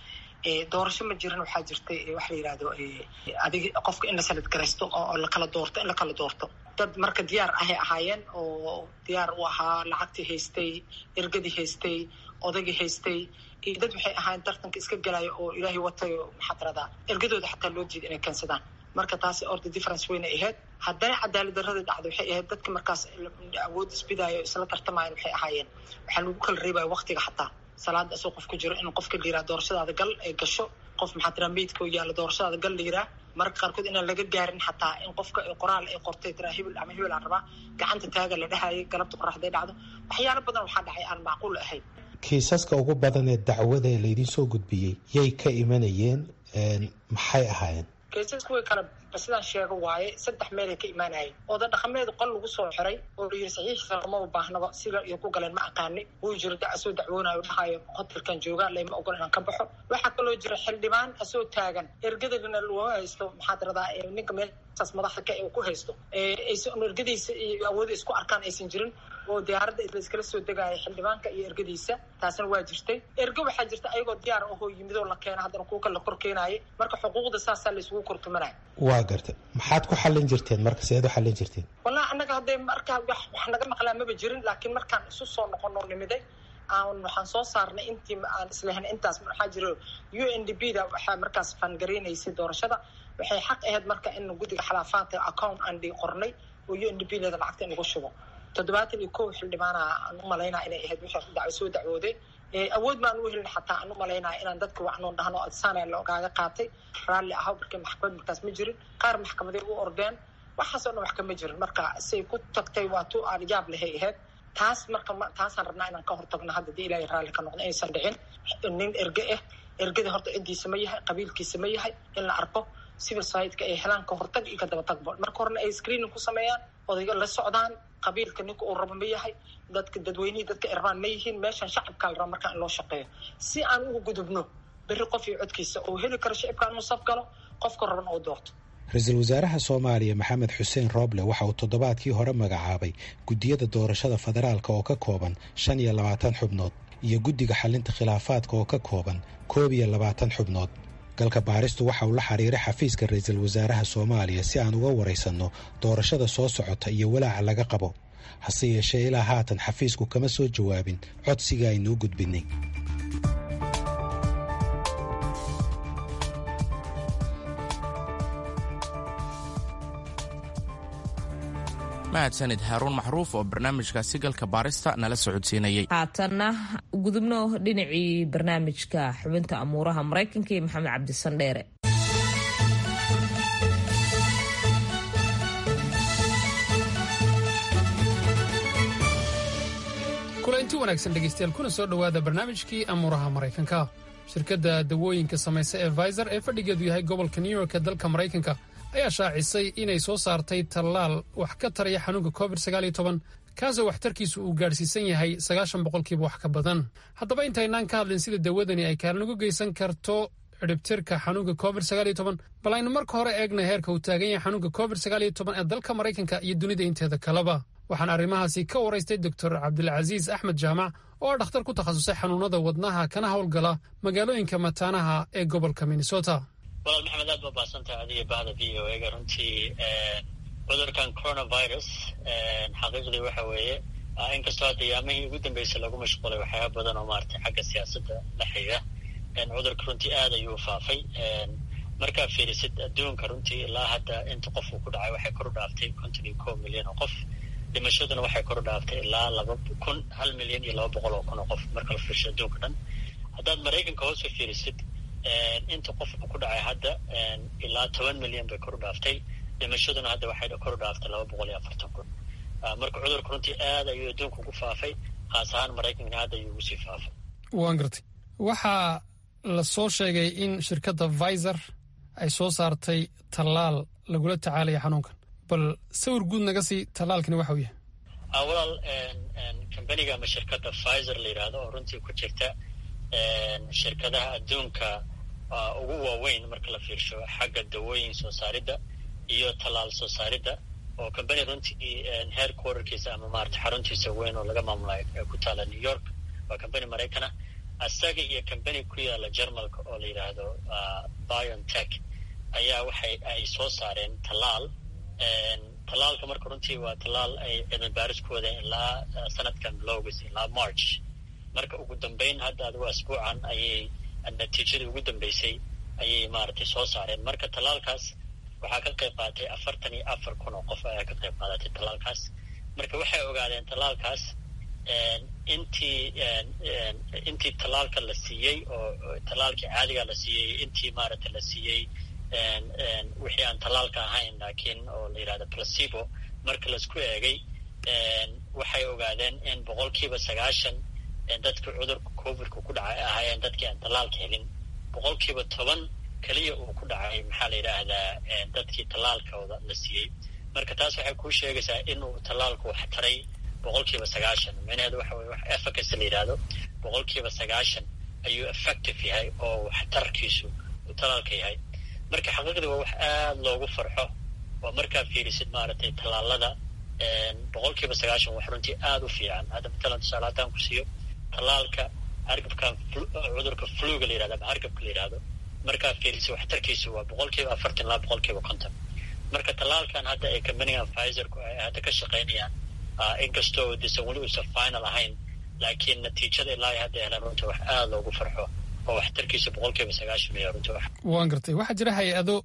doorasho ma jirin waxaa jirtay waxa la yidhahdo adig qofka in la sanad garaysto oo la kala doorto dad marka diyaar ahay ahaayeen oo diyaar u ahaa lacagtii haystay ergadii haystay odagii haystay iyo dad waxay ahaayeen tartanka iska galaya oo ilaahay watayo maxaa tiradaa ergadooda xataa loo diiday inay keensadaan marka taasi orda difference weyn ay ahayd haddana cadaalad darradii dhacday waxay ahayd dadka markaas awood isbidaayo isla tartamayeen waxay ahaayeen waxaa lagu kala reebaya waqtiga xataa salaada asoo qof ku jiro in qofka la yiraahdo doorashadaada gal ay gasho qof maxaa tiraa meydka oo yaala doorashadaada gal la yiraa marka qaarkood inaan laga gaarin xataa in qofka qoraal ay qortay tiraa hebel ama hebel aan rabaa gacanta taaga la dhahayay galabta qoraxday dhacdo waxyaalo badan waxaa dhacay aan macquul ahayn kiisaska ugu badan ee dacwada ee laydin soo gudbiyey yay ka imanayeen maxay ahaayeen kiisasku way kala sidaan sheego waaye 3 meel ay ka imaanayeen oda dhaqameed qol lagu soo xiray oo la yiri saxiixiisa lama baahnaba sida ay ku galeen ma aqaani wuu jiro soo dacwoonayo dhahayo hotelkan jooga leema ogolaan inaan ka baxo waxa kaloo jira xildhibaan asoo taagan ergadana loo haysto maxaa tiradaa ninka meelkaas madaxda ka ku haysto aysan ergadiisa iyo awood isku arkaan aysan jirin oo diyaaradda iskala soo degaya xildhibaanka iyo ergadiisa taasna waa jirtay ergo waxaa jirta ayagoo diyaar ahoo yimid oo la keena haddana kuwa kala kor keenaayay marka xuquuqda saasaa la isugu kortumanaya waa gartay maxaad ku xallin jirteen marka sideed u xallin jirteen wallahi annaga hadday markaa wax naga maqlaa maba jirin laakiin markaan isu soo noqono nimiday waxaan soo saarnay intii aan islahayn intaas waxaa jiro UNDP-da waxaa markaas fangareynaysay doorashada waxay xaq ahayd marka in guddiga xalaafaadka account aan dhig qornay oo UNDP-da lacagta inagu shubo 71 xildhibaana aan u malaynaa inay ahayd wixii dacwo soo dacwooday awood baan u helin xataa aan u malaynaa inaan dadka waxnoon dhahno adsaanay loogaga qaatay raalli ah markii maxkamad markaas ma jirin qaar maxkamaday u ordeen waxaas oo dhan wax kama jirin marka say ku tagtay waa tu aan yaab lahay ahayd taas marka taasaan rabnaa inaan ka hortagno hadda dee ilaahay raalli ka noqdo inaysan dhicin nin ergada horta ciddiisa ma yahay qabiilkiisa ma yahay in la arko civil society-ka ay helaan ka hortag iyo ka daba tagbo marka horena ay screening ku sameeyaan odayga la socdaan qabiilka ninka uu rabo ma yahay dadweynihii dadka irbaan ma yihiin meeshan shacabkaa la raba markaa in loo shaqeeyo si aan ugu gudubno berri qof iyo codkiisa oo heli karo shacibka inuu saf galo qofka raban oo doorto ra-iisul wasaaraha soomaaliya maxamed xuseen rooble waxa uu toddobaadkii hore magacaabay guddiyada doorashada federaalka oo ka kooban 25 xubnood iyo guddiga xalinta khilaafaadka oo ka kooban 21 xubnood galka baaristu waxa uu la xiriiray xafiiska ra-iisul wasaaraha soomaaliya si aan uga waraysanno doorashada soo socota iyo walaaca laga qabo hase yeeshee ilaa haatan xafiisku kama soo jawaabin codsiga aynuu gudbinay mahadsanid haaruun maxruuf oo barnaamijkaasi galka baarista nala socodsiinayay haatanna gudubno dhinacii barnaamijka xubinta amuuraha maraykanka iyo maxamed cabdisandheere kulanti wanaagsan dhegaystayaal kuna soo dhowaada barnaamijkii amuuraha maraykanka shirkadda dawooyinka samaysa ee Pfizer ee fadhigeedu yahay gobolka New York ee dalka Maraykanka ayaa shaacisay inay soo saartay tallaal wax ka taraya xanuunka COVID-19 kaasoo waxtarkiisu uu gaadhsiisan yahay 90% wax ka badan haddaba intaynaan ka hadlin sida dawadani ay kaalin uga geysan karto ciribtirka xanuunka COVID-19 bal aynu marka hore eegna heerka uu taagan yahay xanuunka COVID-19 ee dalka Maraykanka iyo dunida inteeda kaleba waxaan arrimahaasi ka waraystay Dr. Cabdilcaziz Axmed Jaamac oo dhakhtar ku takhasusay xanuunada wadnaha kana howlgala magaalooyinka mataanaha ee gobolka Minnesota walaal maxamed aad baa baasantahay adiga bahda VOA-ga runtii cudurkan coronavirus xaqiiqdii waxa weeye inkastoo hadda yaamihii ugu dambeysay lagu mashquulay waxyaaba badan oo maaragtay xagga siyaasadda la xiriira cudurka runtii aad ayuu faafay markaa fiirisid adduunka runtii ilaa hadda inta qof uu ku dhacay waxay kor u dhaaftay 51 milyan oo qof dhimashaduna waxay kor u dhaaftay ilaa 1 milyan iyo 200 oo kun oo qof marka la fiirsho adduunka dhan haddaad Maraykanka hoos u fiirisid inta qof ku dhacay hadda ilaa 10 milyan bay kor u dhaaftay dhimashaduna hadda waxay kor u dhaaftay 240 kun marka cudurku runtii aad ayuu adduunka ugu faafay khaas ahaan Maraykanka hadda ayuu ugu sii faafay waan gartay waxaa la soo sheegay in shirkadda Pfizer ay soo saartay tallaal lagula tacaalaya xanuunkan bal sawir guud naga sii tallaalkani waxa uu yahay walaal kambaniga ama shirkadda Pfizer la yiraahdo oo runtii ku jirta shirkadaha adduunka ugu waaweyn marka la fiirsho xagga dawooyin soo saaridda iyo tallaal soo saaridda oo kambani runtii headquarterkiisa ama maaragtay xaruntiisa weyn oo laga maamulayo ku taala New York waa kambani Maraykana asaga iyo company ku yaala jarmalka oo la yidhaahdo BioNTech ayaa ay soo saareen tallaal. Tallaalka marka runtii waa tallaal ay cilmi baaris ku wadeen ilaa sanadkan bilowgiis ilaa March. Marka ugu dambeyn hadda adigu asbuucan ayay natiijadii ugu dambeysay ayay maaragtay soo saareen. Marka tallaalkaas waxaa ka qayb qaatay 44,000 oo qof ayaa ka qayb qaadatay tallaalkaas. Marka waxay ogaadeen tallaalkaas intii tallaalka la siiyey oo tallaalkii caadiga la siiyey intii maaragtay la siiyey wixii aan tallaalka ahayn laakiin oo la yidhahdo placebo marka laisku eegay waxay ogaadeen in 90% dadka cudurka covidka ku dhacay ay ahaayeen dadkii aan tallaalka helin. 10% keliya uu ku dhacay maxaa la yidhaahdaa dadkii tallaalkooda la siiyey. Marka taas waxay kuu sheegaysaa inuu tallaalku wax taray 90%. Micnaheedu waxa weye wax efficacy la yidhaahdo 90% ayuu effective yahay oo waxtarkiisu uu tallaalka yahay. marka xaqiiqdii waa wax aad loogu farxo oo markaa fiirisid maaragtay tallaalada 90% wax runtii aad u fiican. hadda matalan tusaale haddaan ku siiyo tallaalka hargabkan cudurka fluga la yidhahdo ama hargabka la yidhahdo markaa fiirisid waxtarkiisu waa 40% ilaa 50%. marka tallaalkan hadda ay companigan Pfizerku ay hadda ka shaqaynayaan inkastoo disan weli uusan final ahayn laakiin natiijada ilaa hadda helaan runtii wax aad loogu farxo oo waxtarkiisa 90% runtii wax. waan gartay waxaa jira hay-ado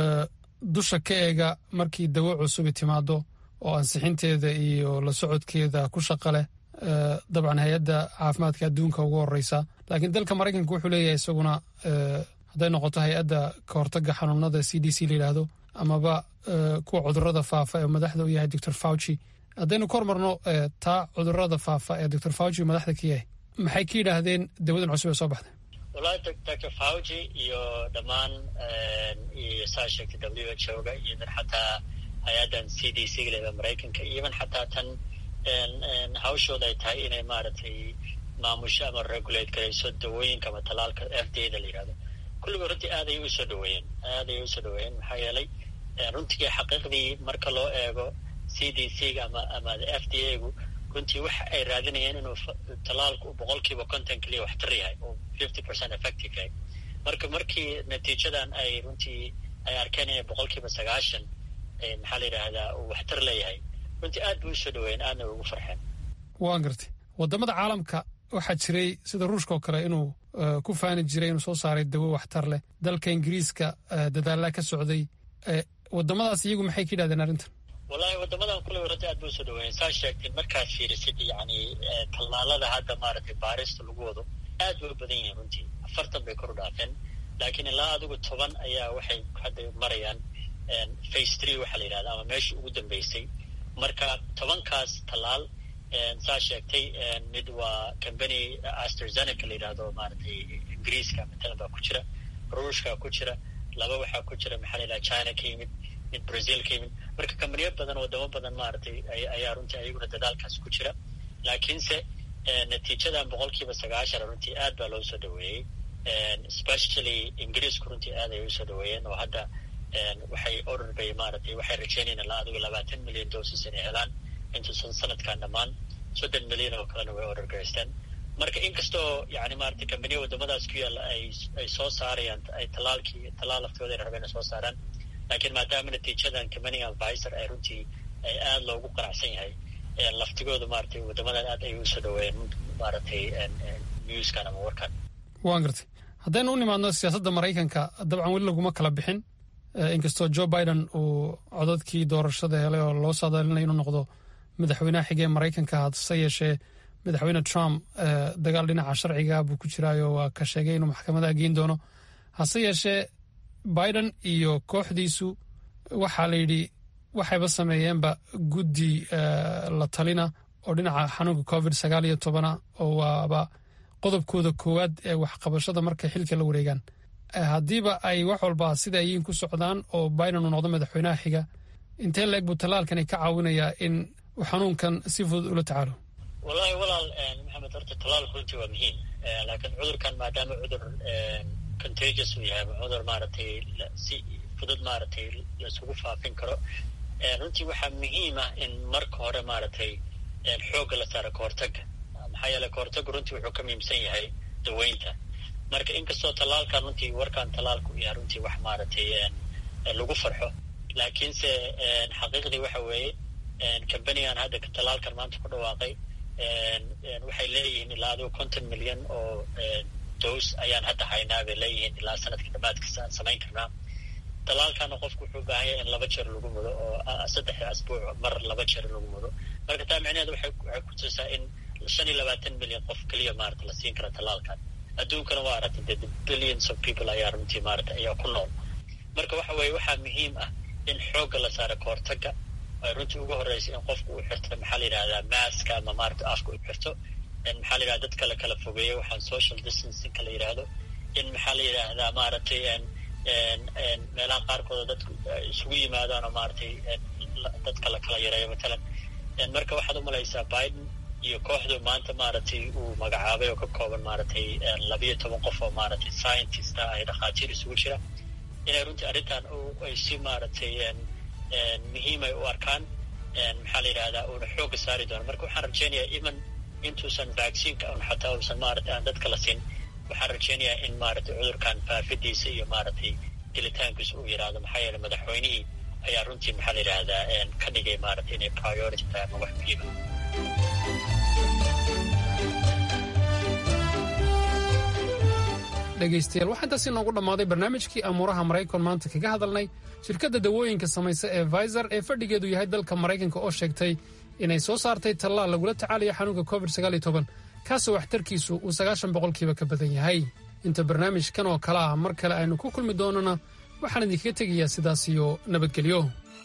dusha ka eega markii dawo cusub timaado oo ansixinteeda iyo la socodkeeda ku shaqo leh dabcan hay-adda caafimaadka adduunka ugu horeysa laakiin dalka maraykanka wuxuu leeyahay isaguna hadday noqoto hay-adda ka hortagga xanuunada CDC la yidhaahdo amaba kuwa cudurrada faafa ee madaxda u yahay Dr. Fauci. haddaynu ka hormarno taa cudurrada faafa ee Dr. Fauci madaxda ka yahay maxay ka yidhaahdeen dawadan cusub ee soo baxday? wallahi Dr. Fauci iyo dhammaan iyo saa sheegtay WHO-ga iyo xataa hay-addan CDC ee Maraykanka iyo xataa tan hawshooda ay tahay inay maaragtay maamusho ama regulate garayso dawooyinka ama tallaalka FDA-da la yidhahdo kulligood runtii aad ayay u soo dhaweeyeen maxaa yeelay runtii xaqiiqdii marka loo eego CDC-ga ama FDA-gu runtii waxa ay raadinayeen inuu tallaalku 50% kaliya waxtar yahay oo 50% effective yahay. markii natiijadan ay runtii ay arkeen inay 90% maxaa la yidhaahdaa uu waxtar leeyahay runtii aad buu u soo dhaweeyeen aadna ugu farxeen. waan gartay wadamada caalamka waxaa jiray sida ruushka oo kale inuu ku faani jiray inuu soo saaray dawo waxtar leh. dalka ingiriiska dadaallaa ka socday. wadamadaas iyagu maxay ka yidhahdeen arrintan? wallahi wadamadan kulligood runtii aad buu usoo dhaweeyeen saa sheegtay markaad fiirisid yani tallaalada hadda maaragtay baarista lagu wado aad bay u badan yihiin runtii 40 bay kor u dhaafeen laakiin ilaa adigu 10 ayaa waxay hadda marayaan phase 3 waxa la yidhahda ama meeshii ugu dambeysay. marka 10kaas tallaal saa sheegtay mid waa company AstraZeneca la yidhahdo maaragtay ingiriiska matalan baa ku jira ruushka ku jira laba waxaa ku jira maxaa la yidhaha China ka yimid mid Brazil ka yimid marka kambaniyo badan wadamo badan maaragtay ayaa runtii ayaguna dadaalkaas ku jira laakiinse natiijadan 90% runtii aad baa loo soo dhaweeyey especially ingiriisku runtii aad ay u soo dhaweeyeen oo hadda waxay order bay maaragtay waxay rajeynayaan ilaa adigu 20 milyan doses inay helaan intuusan sanadkan dhammaan 30 milyan oo kalena way order gareysteen. marka inkastoo yani maaragtay kambaniya wadamadaas ku yaalla ay soo saarayaan ay tallaal laftooda ay rabeen soo saaraan laakiin maadaama natiijadan companigan Pfizer ay runtii ay aad loogu qanacsan yahay laftigooda maaragtay wadamadan aad ay u soo dhaweeyeen maaragtay newskan ama warkan. waan gartay haddaynu u nimaadno siyaasadda maraykanka dabcan weli laguma kala bixin inkastoo Joe Biden uu codadkii doorashada helay oo loo saadaalinayo inuu noqdo madaxweynaha xigay ee maraykanka hase yeeshee madaxweyne Trump dagaal dhinaca sharciga buu ku jiraayo waa ka sheegay inuu maxkamada geyn doono. hase yeeshee Biden iyo kooxdiisu waxaa la yidhi waxayba sameeyeenba guddi la talina oo dhinaca xanuunka COVID-19 oo waaba qodobkooda koowaad ee waxqabashada markay xilka la wareegaan. haddiiba ay wax walba sida ayiin ku socdaan oo Biden uu noqdo madaxweynaha xiga intee leeg buu tallaalkan ka caawinayaa in uu xanuunkan si fudud ula tacaalo? wallahi walaal maxamed horta tallaalku runtii waa muhiim laakiin cudurkan maadaama cudur contagious uu yahay cudur maaragtay si fudud maaragtay la isugu faafin karo runtii waxaa muhiim ah in marka hore maaragtay xoogga la saaro kahortagga maxaa yeelay kahortaggu runtii wuxuu ka muhiimsan yahay daweynta. marka inkastoo tallaalkan runtii warkaan tallaalku iyo runtii wax maaragtay lagu farxo, laakiinse xaqiiqdii waxa weeye kambanigan hadda tallaalkan maanta ku dhawaaqay waxay leeyihiin ilaa adigo 50 milyan oo dose ayaan hadda haynaa bay leeyihiin ilaa sanadka dhammaadkiisa aan samayn karnaa. tallaalkana qofku wuxuu u baahan yahay in 2 jeer lagu mudo oo 3 asbuuc mar 2 jeer lagu mudo. marka taa micnaheedu waxay ku tusaa in 25 milyan qof keliya maarata la siin kara tallaalkan. adduunkana waa aragtay billions of people ayaa runtii maarata ayaa ku nool. marka waxa weeye waxaa muhiim ah in xoogga la saaro kahortaga. ay runtii ugu horreysay in qofku uu xirto maxaa la yidhahdaa maaska ama maarata afka uu xirto, in maxaa la yidhahdaa dadka la kala fogeeyo waxaan social distancing la yidhaahdo, in maxaa la yidhaahdaa maaragtay meelaha qaarkooda dadku isugu yimaadaan oo maaragtay dadka la kala yareeyo matalan. marka waxaad u malaysaa Biden iyo kooxdu maanta maaragtay uu magacaabay oo ka kooban maaragtay 12 qof oo maaragtay scientist ah ay dhakhaatiir isugu jira, inay runtii arrintan ay si maaragtay muhiim ay u arkaan maxaa la yidhahdaa uuna xoogga saari doono. marka waxaan rajaynayaa even intuusan vaccineka un xataa uusan maaragtay aan dadka la siin, waxaan rajaynayaa in maaragtay cudurkan faafidiisa iyo maaragtay dilitaankiisa uu yidhaahdo, maxaa yeelay madaxweynihii ayaa runtii maxaa la yidhahdaa ka dhigay maaragtay inay priority tahay ama wax muhiim ah. dhegaystayaal waxaa intaasi noogu dhammaaday barnaamijkii amuuraha maraykan maanta kaga hadalnay shirkadda dawooyinka samaysa ee Pfizer ee fadhigeedu yahay dalka Maraykanka oo sheegtay inay soo saartay tallaal lagula tacaalayo xanuunka COVID-19 kaasoo waxtarkiisu uu 90% ka badan yahay. inta barnaamijkan oo kale ah mar kale aynu ku kulmi doonana waxaan idinkaga tegayaa sidaas iyo nabadgelyo.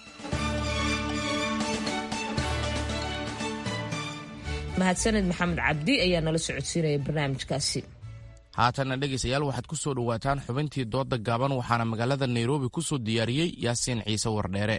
mahadsanid maxamed cabdi ayaa nala socodsiinaya barnaamijkaasi. haatanna dhegaystayaal waxaad ku soo dhowaataan xubintii dooda gaaban, waxaana magaalada Nairobi ku soo diyaariyey Yaasiin Ciise Wardheere.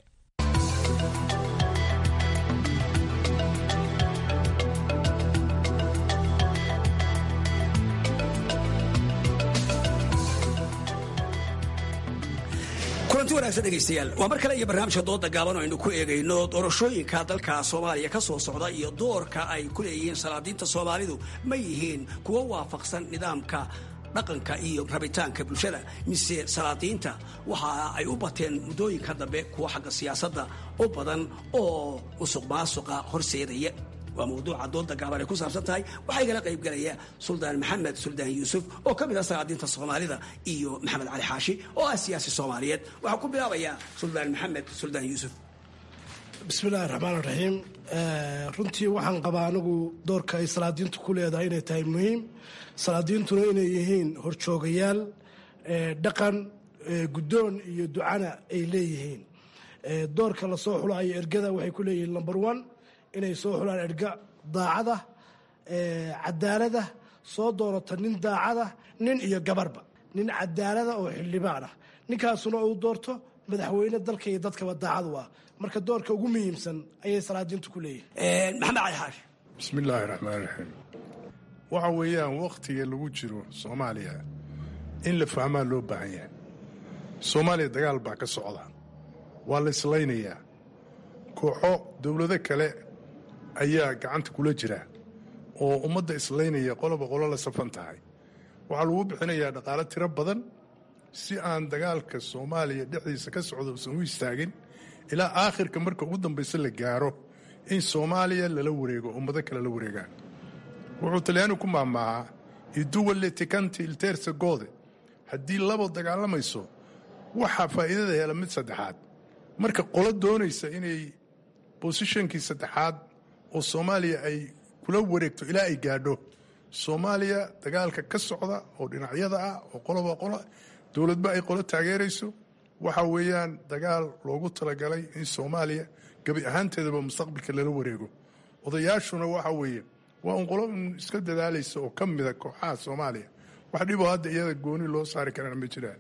kulanti wanaagsan dhegaystayaal, waa mar kale iyo barnaamijka dooda gaaban oo aynu ku eegayno doorashooyinka dalka Soomaaliya ka soo socda iyo doorka ay ku leeyihiin salaadiinta Soomaalidu ma yihiin kuwa waafaqsan nidaamka dhaqanka iyo rabitaanka bulshada, mise salaadiinta waxa ay u bateen muddooyinka dambe kuwa xagga siyaasadda u badan oo musuqmaasuqa horseedaya. waa mawduuca dooda gaaban ay ku saabsan tahay. waxaa igala qayb galaya Suldaan Maxamed Suldaan Yuusuf oo ka mid ah salaadiinta Soomaalida iyo Maxamed Cali Xaashi oo ah siyaasi Soomaaliyeed. waxaan ku bilaabayaa Suldaan Maxamed Suldaan Yuusuf. bismillaahi raxmaani raxiim. runtii waxaan qabaa anigu doorka ay salaadiintu ku leedahay inay tahay muhiim. salaadiintuna inay yihiin horjoogayaal dhaqan, guddoon iyo ducana ay leeyihiin. doorka lasoo xulayo ergada waxay ku leeyihiin number 1 inay soo xulaan erga daacada, cadaalada, soo doorata nin daacada, nin iyo gabarba, nin cadaalada oo xildhibaan ah, ninkaasuna uu doorto madaxweyne dalka iyo dadkaba daacad u ah. marka doorka ugu muhiimsan ayay salaadiintu ku leeyihiin. maxamed cali xaashi. bismillaahi raxmaani raxiim. waxa weeyaan wakhtiga lagu jiro Soomaaliya in la fahmaa loo baahan yahay. Soomaaliya dagaal baa ka socda, waa la islaynayaa, kooxo dowlado kale ayaa gacanta kula jira oo ummadda islaynaya, qoloba qolo la safan tahay. waxaa lagu bixinayaa dhaqaale tiro badan si aan dagaalka Soomaaliya dhexdiisa ka socda uusan u istaagin ilaa aakhirka marka ugu dambaysa la gaaro in Soomaaliya lala wareego, ummado kale la wareegaan. wuxuu Talyaani ku maamaahaa i duwalle tikanti il terza gode, haddii labo dagaalamayso waxaa faa'iidada hela mid saddexaad. marka qolo doonaysa inay bosishankii saddexaad oo Soomaaliya ay kula wareegto ilaa ay gaadho, Soomaaliya dagaalka ka socda oo dhinacyada ah oo qoloba qolo dowladba ay qolo taageerayso, waxa weeyaan dagaal loogu talagalay in Soomaaliya gabi ahaanteedaba mustaqbalka lala wareego. odayaashuna waxa weeye waa un qolo iska dadaalaysa oo ka mida kooxaha Soomaaliya. wax dhibo hadda iyada gooni loo saari karana ma jiraan.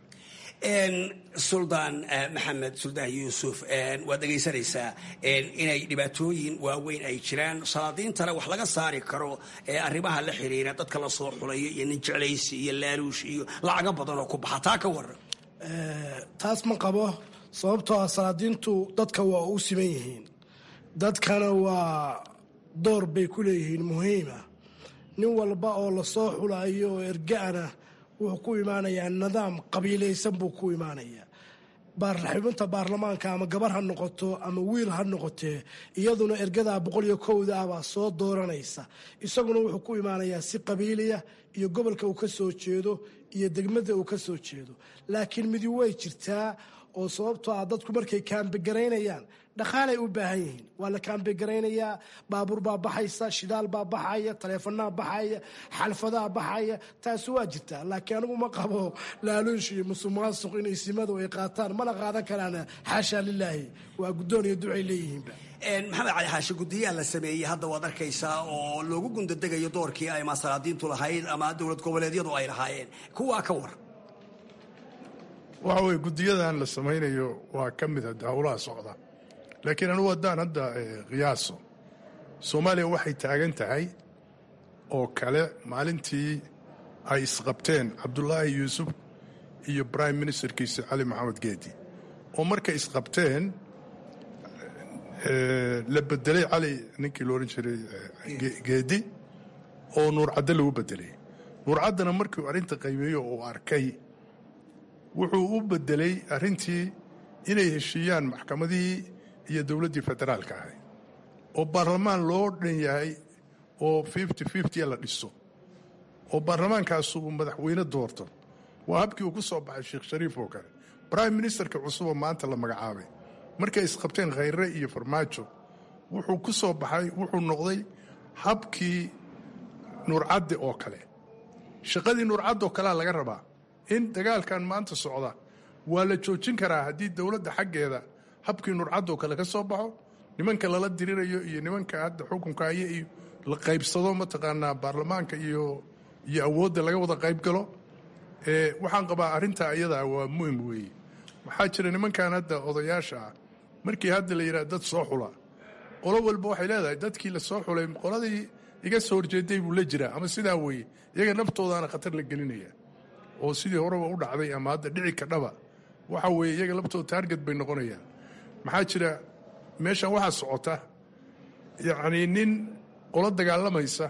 Suldaan Maxamed Suldaan Yuusuf, waad dhegaysanaysaa inay dhibaatooyin waaweyn ay jiraan, salaadiintana wax laga saari karo arrimaha la xiriira dadka la soo xulayo iyo nin jeclaysi iyo laaluush iyo lacago badan oo ku baxa. taa ka waran. taas ma qabo, sababtoo ah salaadiintu dadka waa u siman yihiin, dadkana waa door bay ku leeyihiin muhiima. nin walba oo lasoo xulayo oo erga-ana wuxuu ku imaanayaa nidaam qabiilaysan buu ku imaanayaa. xubinta baarlamaanka ama gabar ha noqoto ama wiil ha noqotee iyaduna ergadaa 101 ah baa soo dooranaysa. isaguna wuxuu ku imaanayaa si qabiiliya iyo gobolka uu ka soo jeedo iyo degmada uu ka soo jeedo. laakiin midi way jirtaa oo sababtoo ah dadku markay kaambigaraynayaan dhaqaalay u baahan yihiin. waa la kaambigaraynaya, baabuur baa baxaysa, shidaal baa baxaya, taleefanaa baxaya, xalfadaa baxaya. taasi waa jirtaa. laakiin anigu ma qabo laaluush iyo musuqmaasuq inay simadu ay qaataan, mana qaadan karaan. xaashaa lilaahi, waa guddoon iyo ducay leeyihiinba. maxamed cali xaashi, guddiyaha la sameeyey hadda waad arkaysaa oo loogu gundadegayo doorkii ay masalaadiintu lahayd ama dowlad goboleedyadu ay lahaayeen. kuwaa ka war waxa weye guddiyadan la samaynayo waa ka mid a howlaha socda. laakiin anugu haddaan hadda qiyaaso, soomaaliya waxay taagan tahay oo kale maalintii ay isqabteen cabdulaahi yuusuf iyo prime ministerkiisa cali maxamed geedi, oo markay isqabteen la bedelay cali ninkii lo odhan jiray geedi oo nuurcaddo lagu bedelay. nuurcaddana markiu arrinta qaybeeyo uu arkay, wuxuu u bedelay arrintii inay heshiiyaan maxkamadihii iyo dowladdii federaalka ahay oo baarlamaan loo dhan yahay oo 50-50 la dhiso oo baarlamaankaasu uu madaxweyne doorto. waa habkii uu ku soo baxay sheekh shariif oo kale. prime ministerka cusuboo maanta la magacaabay markay isqabteen khayre iyo farmaajo, wuxuu ku soo baxay, wuxuu noqday habkii nuurcadde oo kale. shaqadii nuurcadde oo kalea laga rabaa in dagaalkan maanta socda waa la joojin karaa haddii dowladda xaggeeda habkii nuurcadoo kale ka soo baxo, nimanka lala dirirayo iyo nimanka hadda xukunka haya iyo la qaybsado mataqaanaa baarlamaanka iyo awoodda laga wada qayb galo. waxaan qabaa arrintaa iyadaa waa muhim weeye. waxaa jira nimankan hadda odayaasha ah, markii hadda la yidhaha dad soo xula, qolo walba waxay leedahay dadkii la soo xulay qoladii iga soo horjeeday buu la jiraa, ama sidaa weeye. iyaga naftoodaana khatar la gelinaya oo sidii horeba u dhacday ama hadda dhici kadhaba waxa weeye iyaga laftooda taarget bay noqonayaan. maxaa jira meeshan waxaa socota yacnii nin qolo dagaalamaysa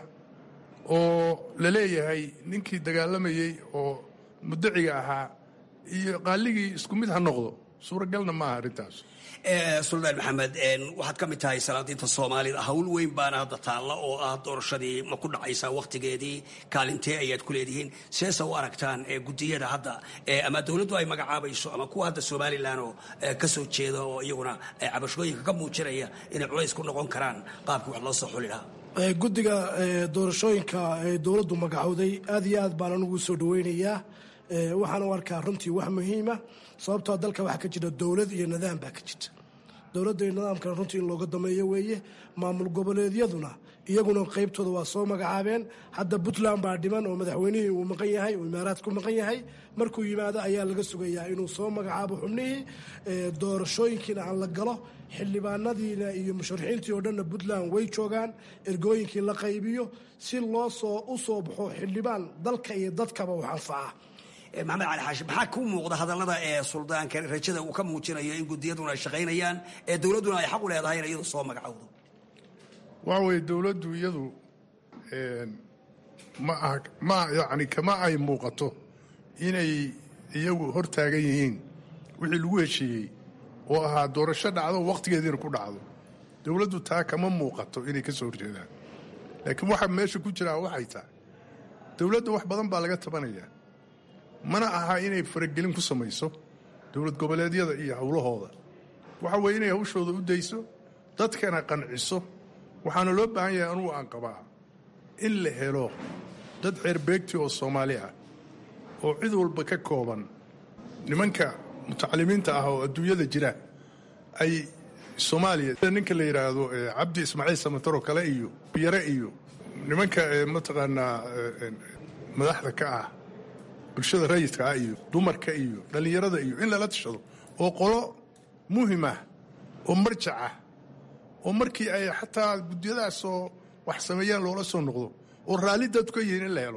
oo la leeyahay ninkii dagaalamayey oo mudaciga ahaa iyo qaaligii isku mid ha noqdo, suuragalna maaha arrintaas. suldaan maxamed, waxaad ka mid tahay salaadiinta soomaalida. hawl weyn baana hadda taalla oo ah doorashadii ma ku dhacaysaa wakhtigeedii, kaalintee ayaad ku leedihiin? seesa u aragtaan guddiyada hadda ama dowladdu ay magacaabayso ama kuwa hadda somalilan oo ka soo jeeda oo iyaguna cabashooyinka ka muujinaya inay culays ku noqon karaan qaabkii wax loo soo xuli lahaa? guddiga doorashooyinka ee dowladdu magacowday aad iyo aad baan anugu soo dhaweynayaa. waxaan u arkaa runtii wax muhiima, sababtoo dalka waxaa ka jira dowlad iyo nidaam baa ka jirta. dowladda iyo nidaamkana runtii in looga dameeyo weeye. maamul goboleedyaduna iyaguna qaybtooda waa soo magacaabeen. hadda puntland baa dhiman oo madaxweynihii uu maqan yahay, uu imaaraadku maqan yahay. markuu yimaado ayaa laga sugayaa inuu soo magacaabo xubnihii, doorashooyinkiina aan la galo, xildhibaanadiina iyo musharaxiintii oo dhanna puntland way joogaan, ergooyinkii la qaybiyo si loo u soo baxo xildhibaan dalka iyo dadkaba wax anfaca. maxamed cali xaashi, maxaa ku muuqda hadallada ee suldaanka rajada uu ka muujinayo in guddiyaduna ay shaqaynayaan ee dowladduna ay xaq u leedahay in iyadu soo magacowdo? waxa weeye dowladdu iyadu yani kama ay muuqato inay iyagu hor taagan yihiin wixii lagu heshiiyey oo ahaa doorasho dhacdo wakhtigeediina ku dhacdo. dowladdu taa kama muuqato inay ka soo horjeedaan. laakiin waxa meesha ku jiraa waxay tahay dowladda wax badan baa laga tabanayaa. mana aha inay faragelin ku samayso dowlad goboleedyada iyo howlahooda. waxa weeye inay hawshooda u dayso, dadkana qanciso. waxaana loo baahan yahay anugu aan qabaa in la helo dad ceerbeegti oo Soomaali ah oo cid walba ka kooban. nimanka mutacalimiinta ah oo adduunyada jira ay Soomaaliya, ninka la yiraahdo Cabdi Ismaaciil Samataro kale iyo Biyare iyo nimanka mataqaanaa madaxda ka ah bulshada rayidka ah iyo dumarka iyo dhalinyarada iyo in lala tashado oo qolo muhiim ah oo marjac ah oo markii ay xataa guddiyadaasoo wax sameeyaan loola soo noqdo oo raalli dadku ka yihiin in la helo.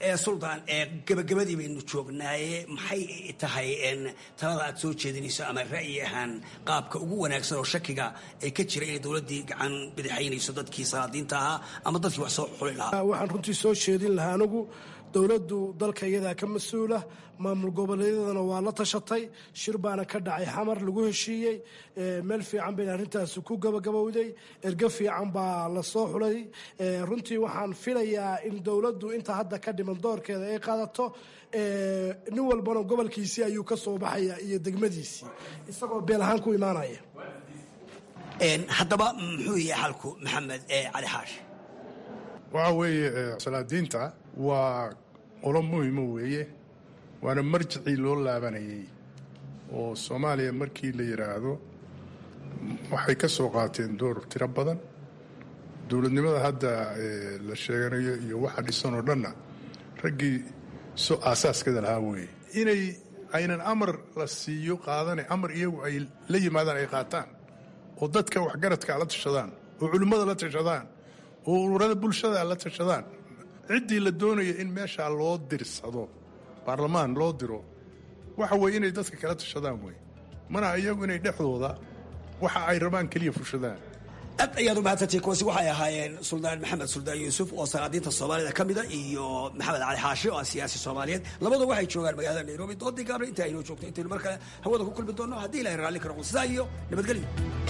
suldaan gabagabadii baynu joognaaye maxay tahay talada aad soo jeedinayso ama ra'yi ahaan qaabka ugu wanaagsan oo shakiga ay ka jira inay dowladdii gacan bidixaynayso dadkii salaadiinta ahaa ama dadkii wax soo xuli lahaa? waxaan runtii soo jeedin lahaa anigu dowladdu dalka iyadaa ka mas-uula, maamul goboleedyadana waa la tashatay, shir baana ka dhacay xamar lagu heshiiyey, meel fiican bayna arrintaasi ku gabagabowday, erge fiican baa la soo xulay. runtii waxaan filayaa in dowladdu inta hadda ka dhiman doorkeeda ay qaadato, nin walbana gobolkiisii ayuu ka soo baxaya iyo degmadiisii isagoo beel ahaan ku imaanaya. haddaba muxuu yahay xalku maxamed cali xaashi? waxa weeye salaadiinta waa qolo muhimo weeye, waana marjicii loo laabanayay oo soomaaliya markii la yidhaahdo waxay ka soo qaateen door tiro badan. dowladnimada hadda la sheeganayo iyo waxa dhisan oo dhanna raggii aasaaskada lahaa weeye. inay aynan amar la siiyo qaadane amar iyagu ay la yimaadaan ay qaataan, oo dadka waxgaradka la tashadaan, oo culimmada la tashadaan, oo ururada bulshada la tashadaan. ciddii la doonaya in meeshaa loo dirsado baarlamaan loo diro waxa weye inay dadka kala tashadaan wey, mana iyagu inay dhexdooda waxa ay rabaan keliya fushadaan. aad ayaad u mahadsantihi. kuwaasi waxay ahaayeen suldaan maxamed suldaan yuusuf oo salaadiinta soomaalida ka mida iyo maxamed cali xaashi oo ah siyaasi soomaaliyeed. labadu waxay joogaan magaalada nairobi. doodii gaabna inta aynoo joogto intaynu mar kale hawada ku kulmi doonno haddii ilahay raalli ka noqdo. sidaa iyo nabadgelyo.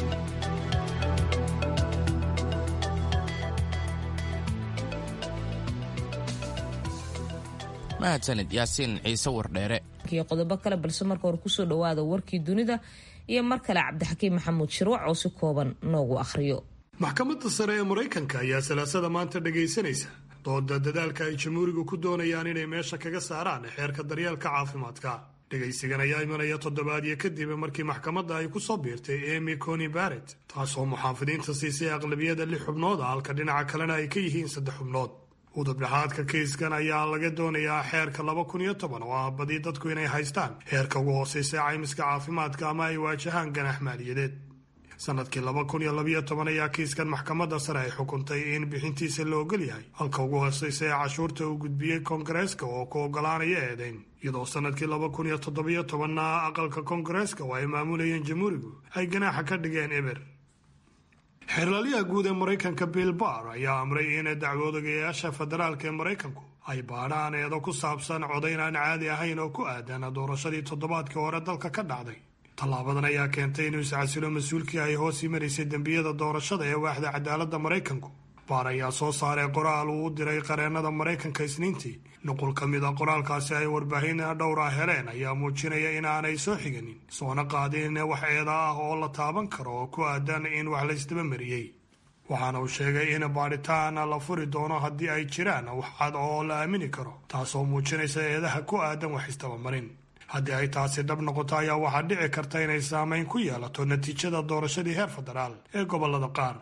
mahadsanid yaasiin ciise wardheere. iyo qodobo kale, balse marka hore kusoo dhawaada warkii dunida iyo mar kale cabdixakiim maxamuud shirwac oo si kooban noogu akhriyo. maxkamadda sare ee maraykanka ayaa salaasada maanta dhagaysanaysa dooda dadaalka ay jamhuurigu ku doonayaan inay meesha kaga saaraan xeerka daryeelka caafimaadka. dhegaysigan ayaa imanaya toddobaadyo kadib markii maxkamadda ay ku soo biirtay Amy Coney Barrett, taasoo muxaafidiinta siisay aqlabiyada 6 xubnood, halka dhinaca kalena ay ka yihiin 3 xubnood. udubdhexaadka kiiskan ayaa laga doonayaa xeerka 2010 oo ah badi dadku inay haystaan heerka ugu hooseysa caymiska caafimaadka ama ay waajahaan ganax maaliyadeed. sanadkii 2012 ayaa kiiskan maxkamadda sare ay xukuntay in bixintiisa la ogol yahay halka ugu hooseysa ee cashuurta uu gudbiyey koongareeska oo ku ogolaanaya eedayn, iyadoo sanadkii 2017 aqalka koongareeska oo ay maamulayeen jamhuurigu ay ganaaxa ka dhigeen eber. xeerlaaliyaha guud ee maraykanka Bill Barr ayaa amray in dacwoodayaasha federaalka ee maraykanku ay baadhaan eedo ku saabsan codayn aan caadi ahayn oo ku aadan doorashadii toddobaadkii hore dalka ka dhacday. tallaabadan ayaa keentay inuu iscasilo mas-uulkii ay hoos imanaysay dembiyada doorashada ee waaxda cadaaladda maraykanku. Barr ayaa soo saaray qoraal uu u diray qareennada maraykanka Isniintii. nuqul ka mid a qoraalkaasi ay warbaahin dhowr ah heleen ayaa muujinaya in aanay soo xiganin soona qaadin wax eeda ah oo la taaban karo oo ku aadan in wax la isdaba mariyey. waxaana uu sheegay in baadhitaan la furi doono haddii ay jiraan wax cad oo la aamini karo, taasoo muujinaysa eedaha ku aadan wax isdabamarin. haddii ay taasi dhab noqoto ayaa waxaa dhici karta inay saameyn ku yeelato natiijada doorashadii heer federaal ee gobolada qaar.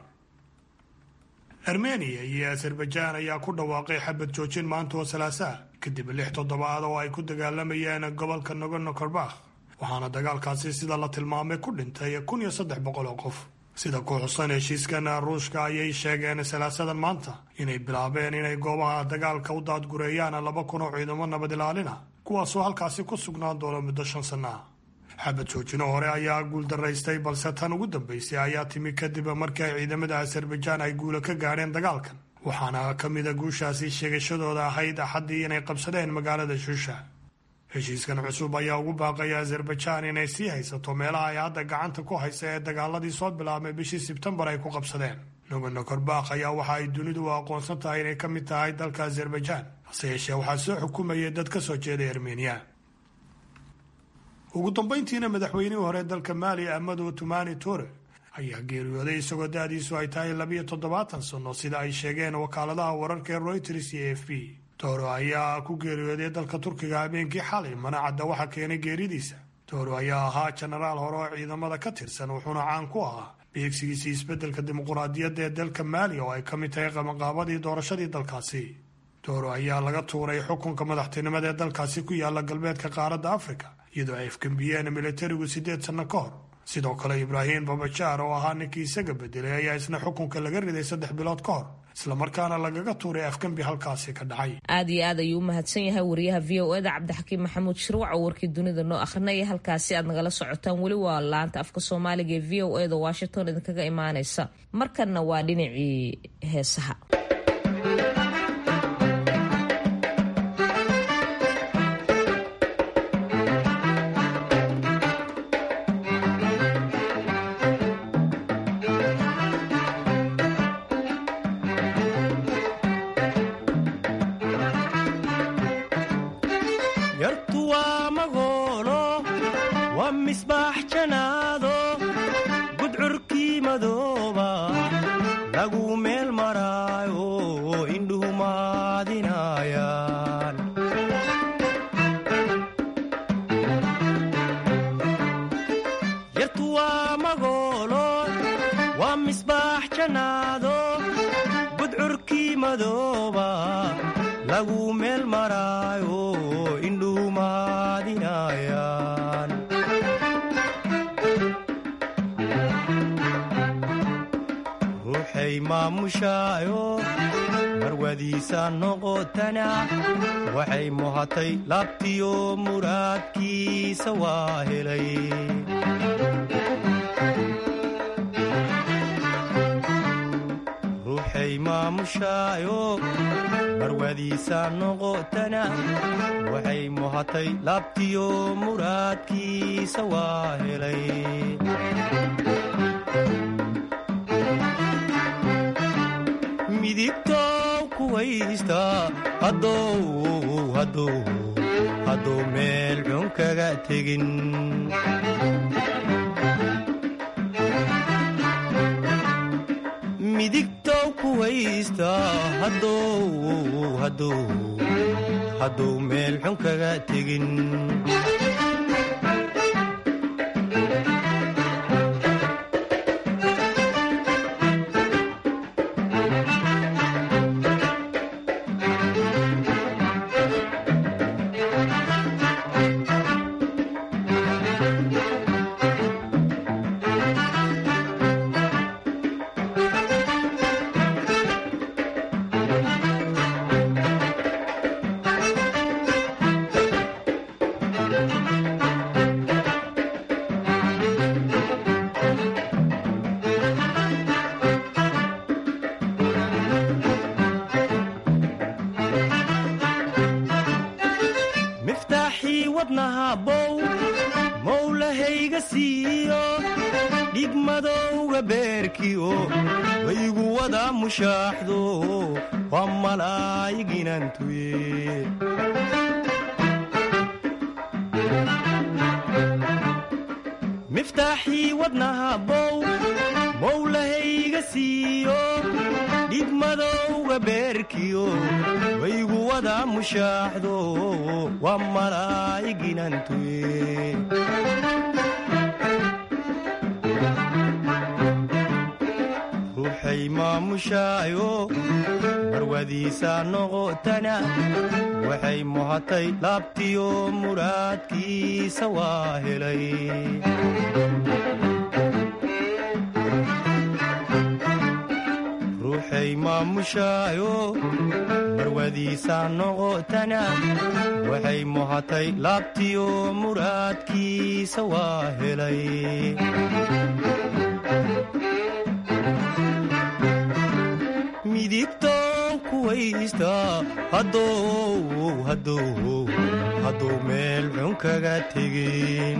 armeniya iyo azerbajaan ayaa ku dhawaaqay xabad joojin maanta oo salaasaa kadib 6 toddobaad oo ay ku dagaalamayeen gobolka Nagorno-Karabakh, waxaana dagaalkaasi sida la tilmaamay ku dhintay 1300 oo qof. sida ku xusan heshiiskan, ruushka ayay sheegeen salaasadan maanta inay bilaabeen inay goobaha dagaalka u daadgureeyaan 2,000 oo ciidamo nabad ilaalina, kuwaasoo halkaasi ku sugnaan doona muddo 5 sano ah. xabad joojino hore ayaa guuldaraystay, balse tan ugu dambaysay ayaa timi kadib markii ay ciidamada Azerbajaan ay guulo ka gaadheen dagaalkan, waxaana ka mid a guushaasi sheegashadooda ahayd axaddii inay qabsadeen magaalada Shusha. heshiiskan cusub ayaa ugu baaqaya Azerbajaan inay sii haysato meelaha ay hadda gacanta ku haysa ee dagaaladii soo bilaabmay bishii Sebtembar ay ku qabsadeen. Nagorno-Karabakh ayaa waxa ay dunidu u aqoonsan tahay inay ka mid tahay dalka Azerbajaan, hase yeeshee waxaa soo xukumayay dad ka soo jeeday Armenia. ugu dambayntiina madaxweynihii hore dalka Maali Ahmadou Toumani Toure ayaa geeriyooday isagoo da'diisu ay tahay 72 sano, sida ay sheegeen wakaaladaha wararka ee Reuters iyo AFP. Toure ayaa ku geeriyooday dalka Turkiga habeenkii xalay, mana cadda waxa keenay geeridiisa. Toure ayaa ahaa jenaraal hore oo ciidamada ka tirsan, wuxuuna caan ku ahaa beegsigiisii isbeddelka dimuqraadiyadda ee dalka Maali oo ay ka mid tahay qabanqaabadii doorashadii dalkaasi. Toure ayaa laga tuuray xukunka madaxtinimada ee dalkaasi ku yaala galbeedka qaaradda Afrika, iyadoo ay afgembiyeen militarigu 8 sano ka hor. sidoo kale Ibrahim Babacar oo ahaa ninkii isaga bedelay ayaa isna xukunka laga riday 3 bilood ka hor, islamarkaana lagaga tuuray afgembi halkaasi ka dhacay. aad iyo aad ayuu u mahadsan yahay wariyaha v o eda cabdixakiim maxamuud shirwac oo warkii dunida noo akhrinaya. halkaasi aad nagala socotaan weli waa laanta afka soomaaliga ee v o eda washington idinkaga imaanaysa. markanna waa dhinacii heesaha. marwadiisa noqotana waxay muhatay laabtiyo muraadkiisa waa helay. ruuxay maamushaayo marwadiisa noqotana waxay muhatay laabtiyo muraadkiisa waa helay. midigtow kuwaysta hadduu meel xun kaga tegin. midigtow kuwaysta hadduu meel xun kaga tegin. mawlahayga siiyo dhigmadowga beerkiyo waygu wada mushaaxdo waa malaayiginantuye. miftaaxii wadnaha bow mawlahayga siiyo dhigmadowga beerkiyo waygu wada mushaaxdo waa malaayiginantuye. ruuxay maamushaayo marwadiisa noqotana waxay muhatay laabtiyo muraadkiisa waa helay. ruuxay maamushaayo marwadiisa noqotana waxay muhatay laabtiyo muraadkiisa waa helay. midigtow kuwaysta hadduu meel xun kaga tegin.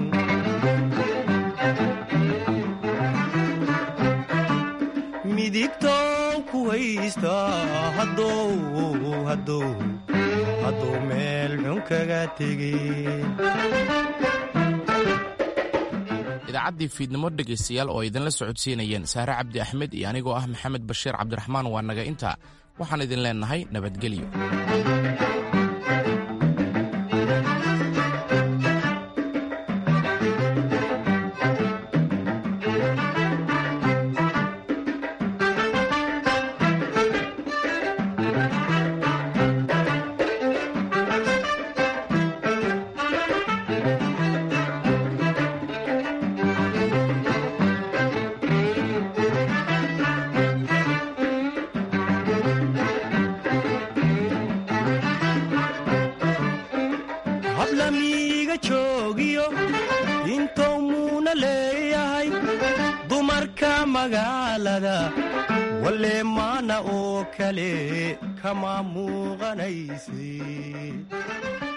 midigtow kuwaysta hadduu meel xun kaga tegin. idaacaddii fiidnimo dhegaystayaal oo idinla socodsiinayeen saare cabdi axmed iyo anigoo ah maxamed bashiir cabdiraxmaan waa naga intaa. waxaan idin leennahay nabadgelyo. magaalada walle maana oo kale kama muuqanaysi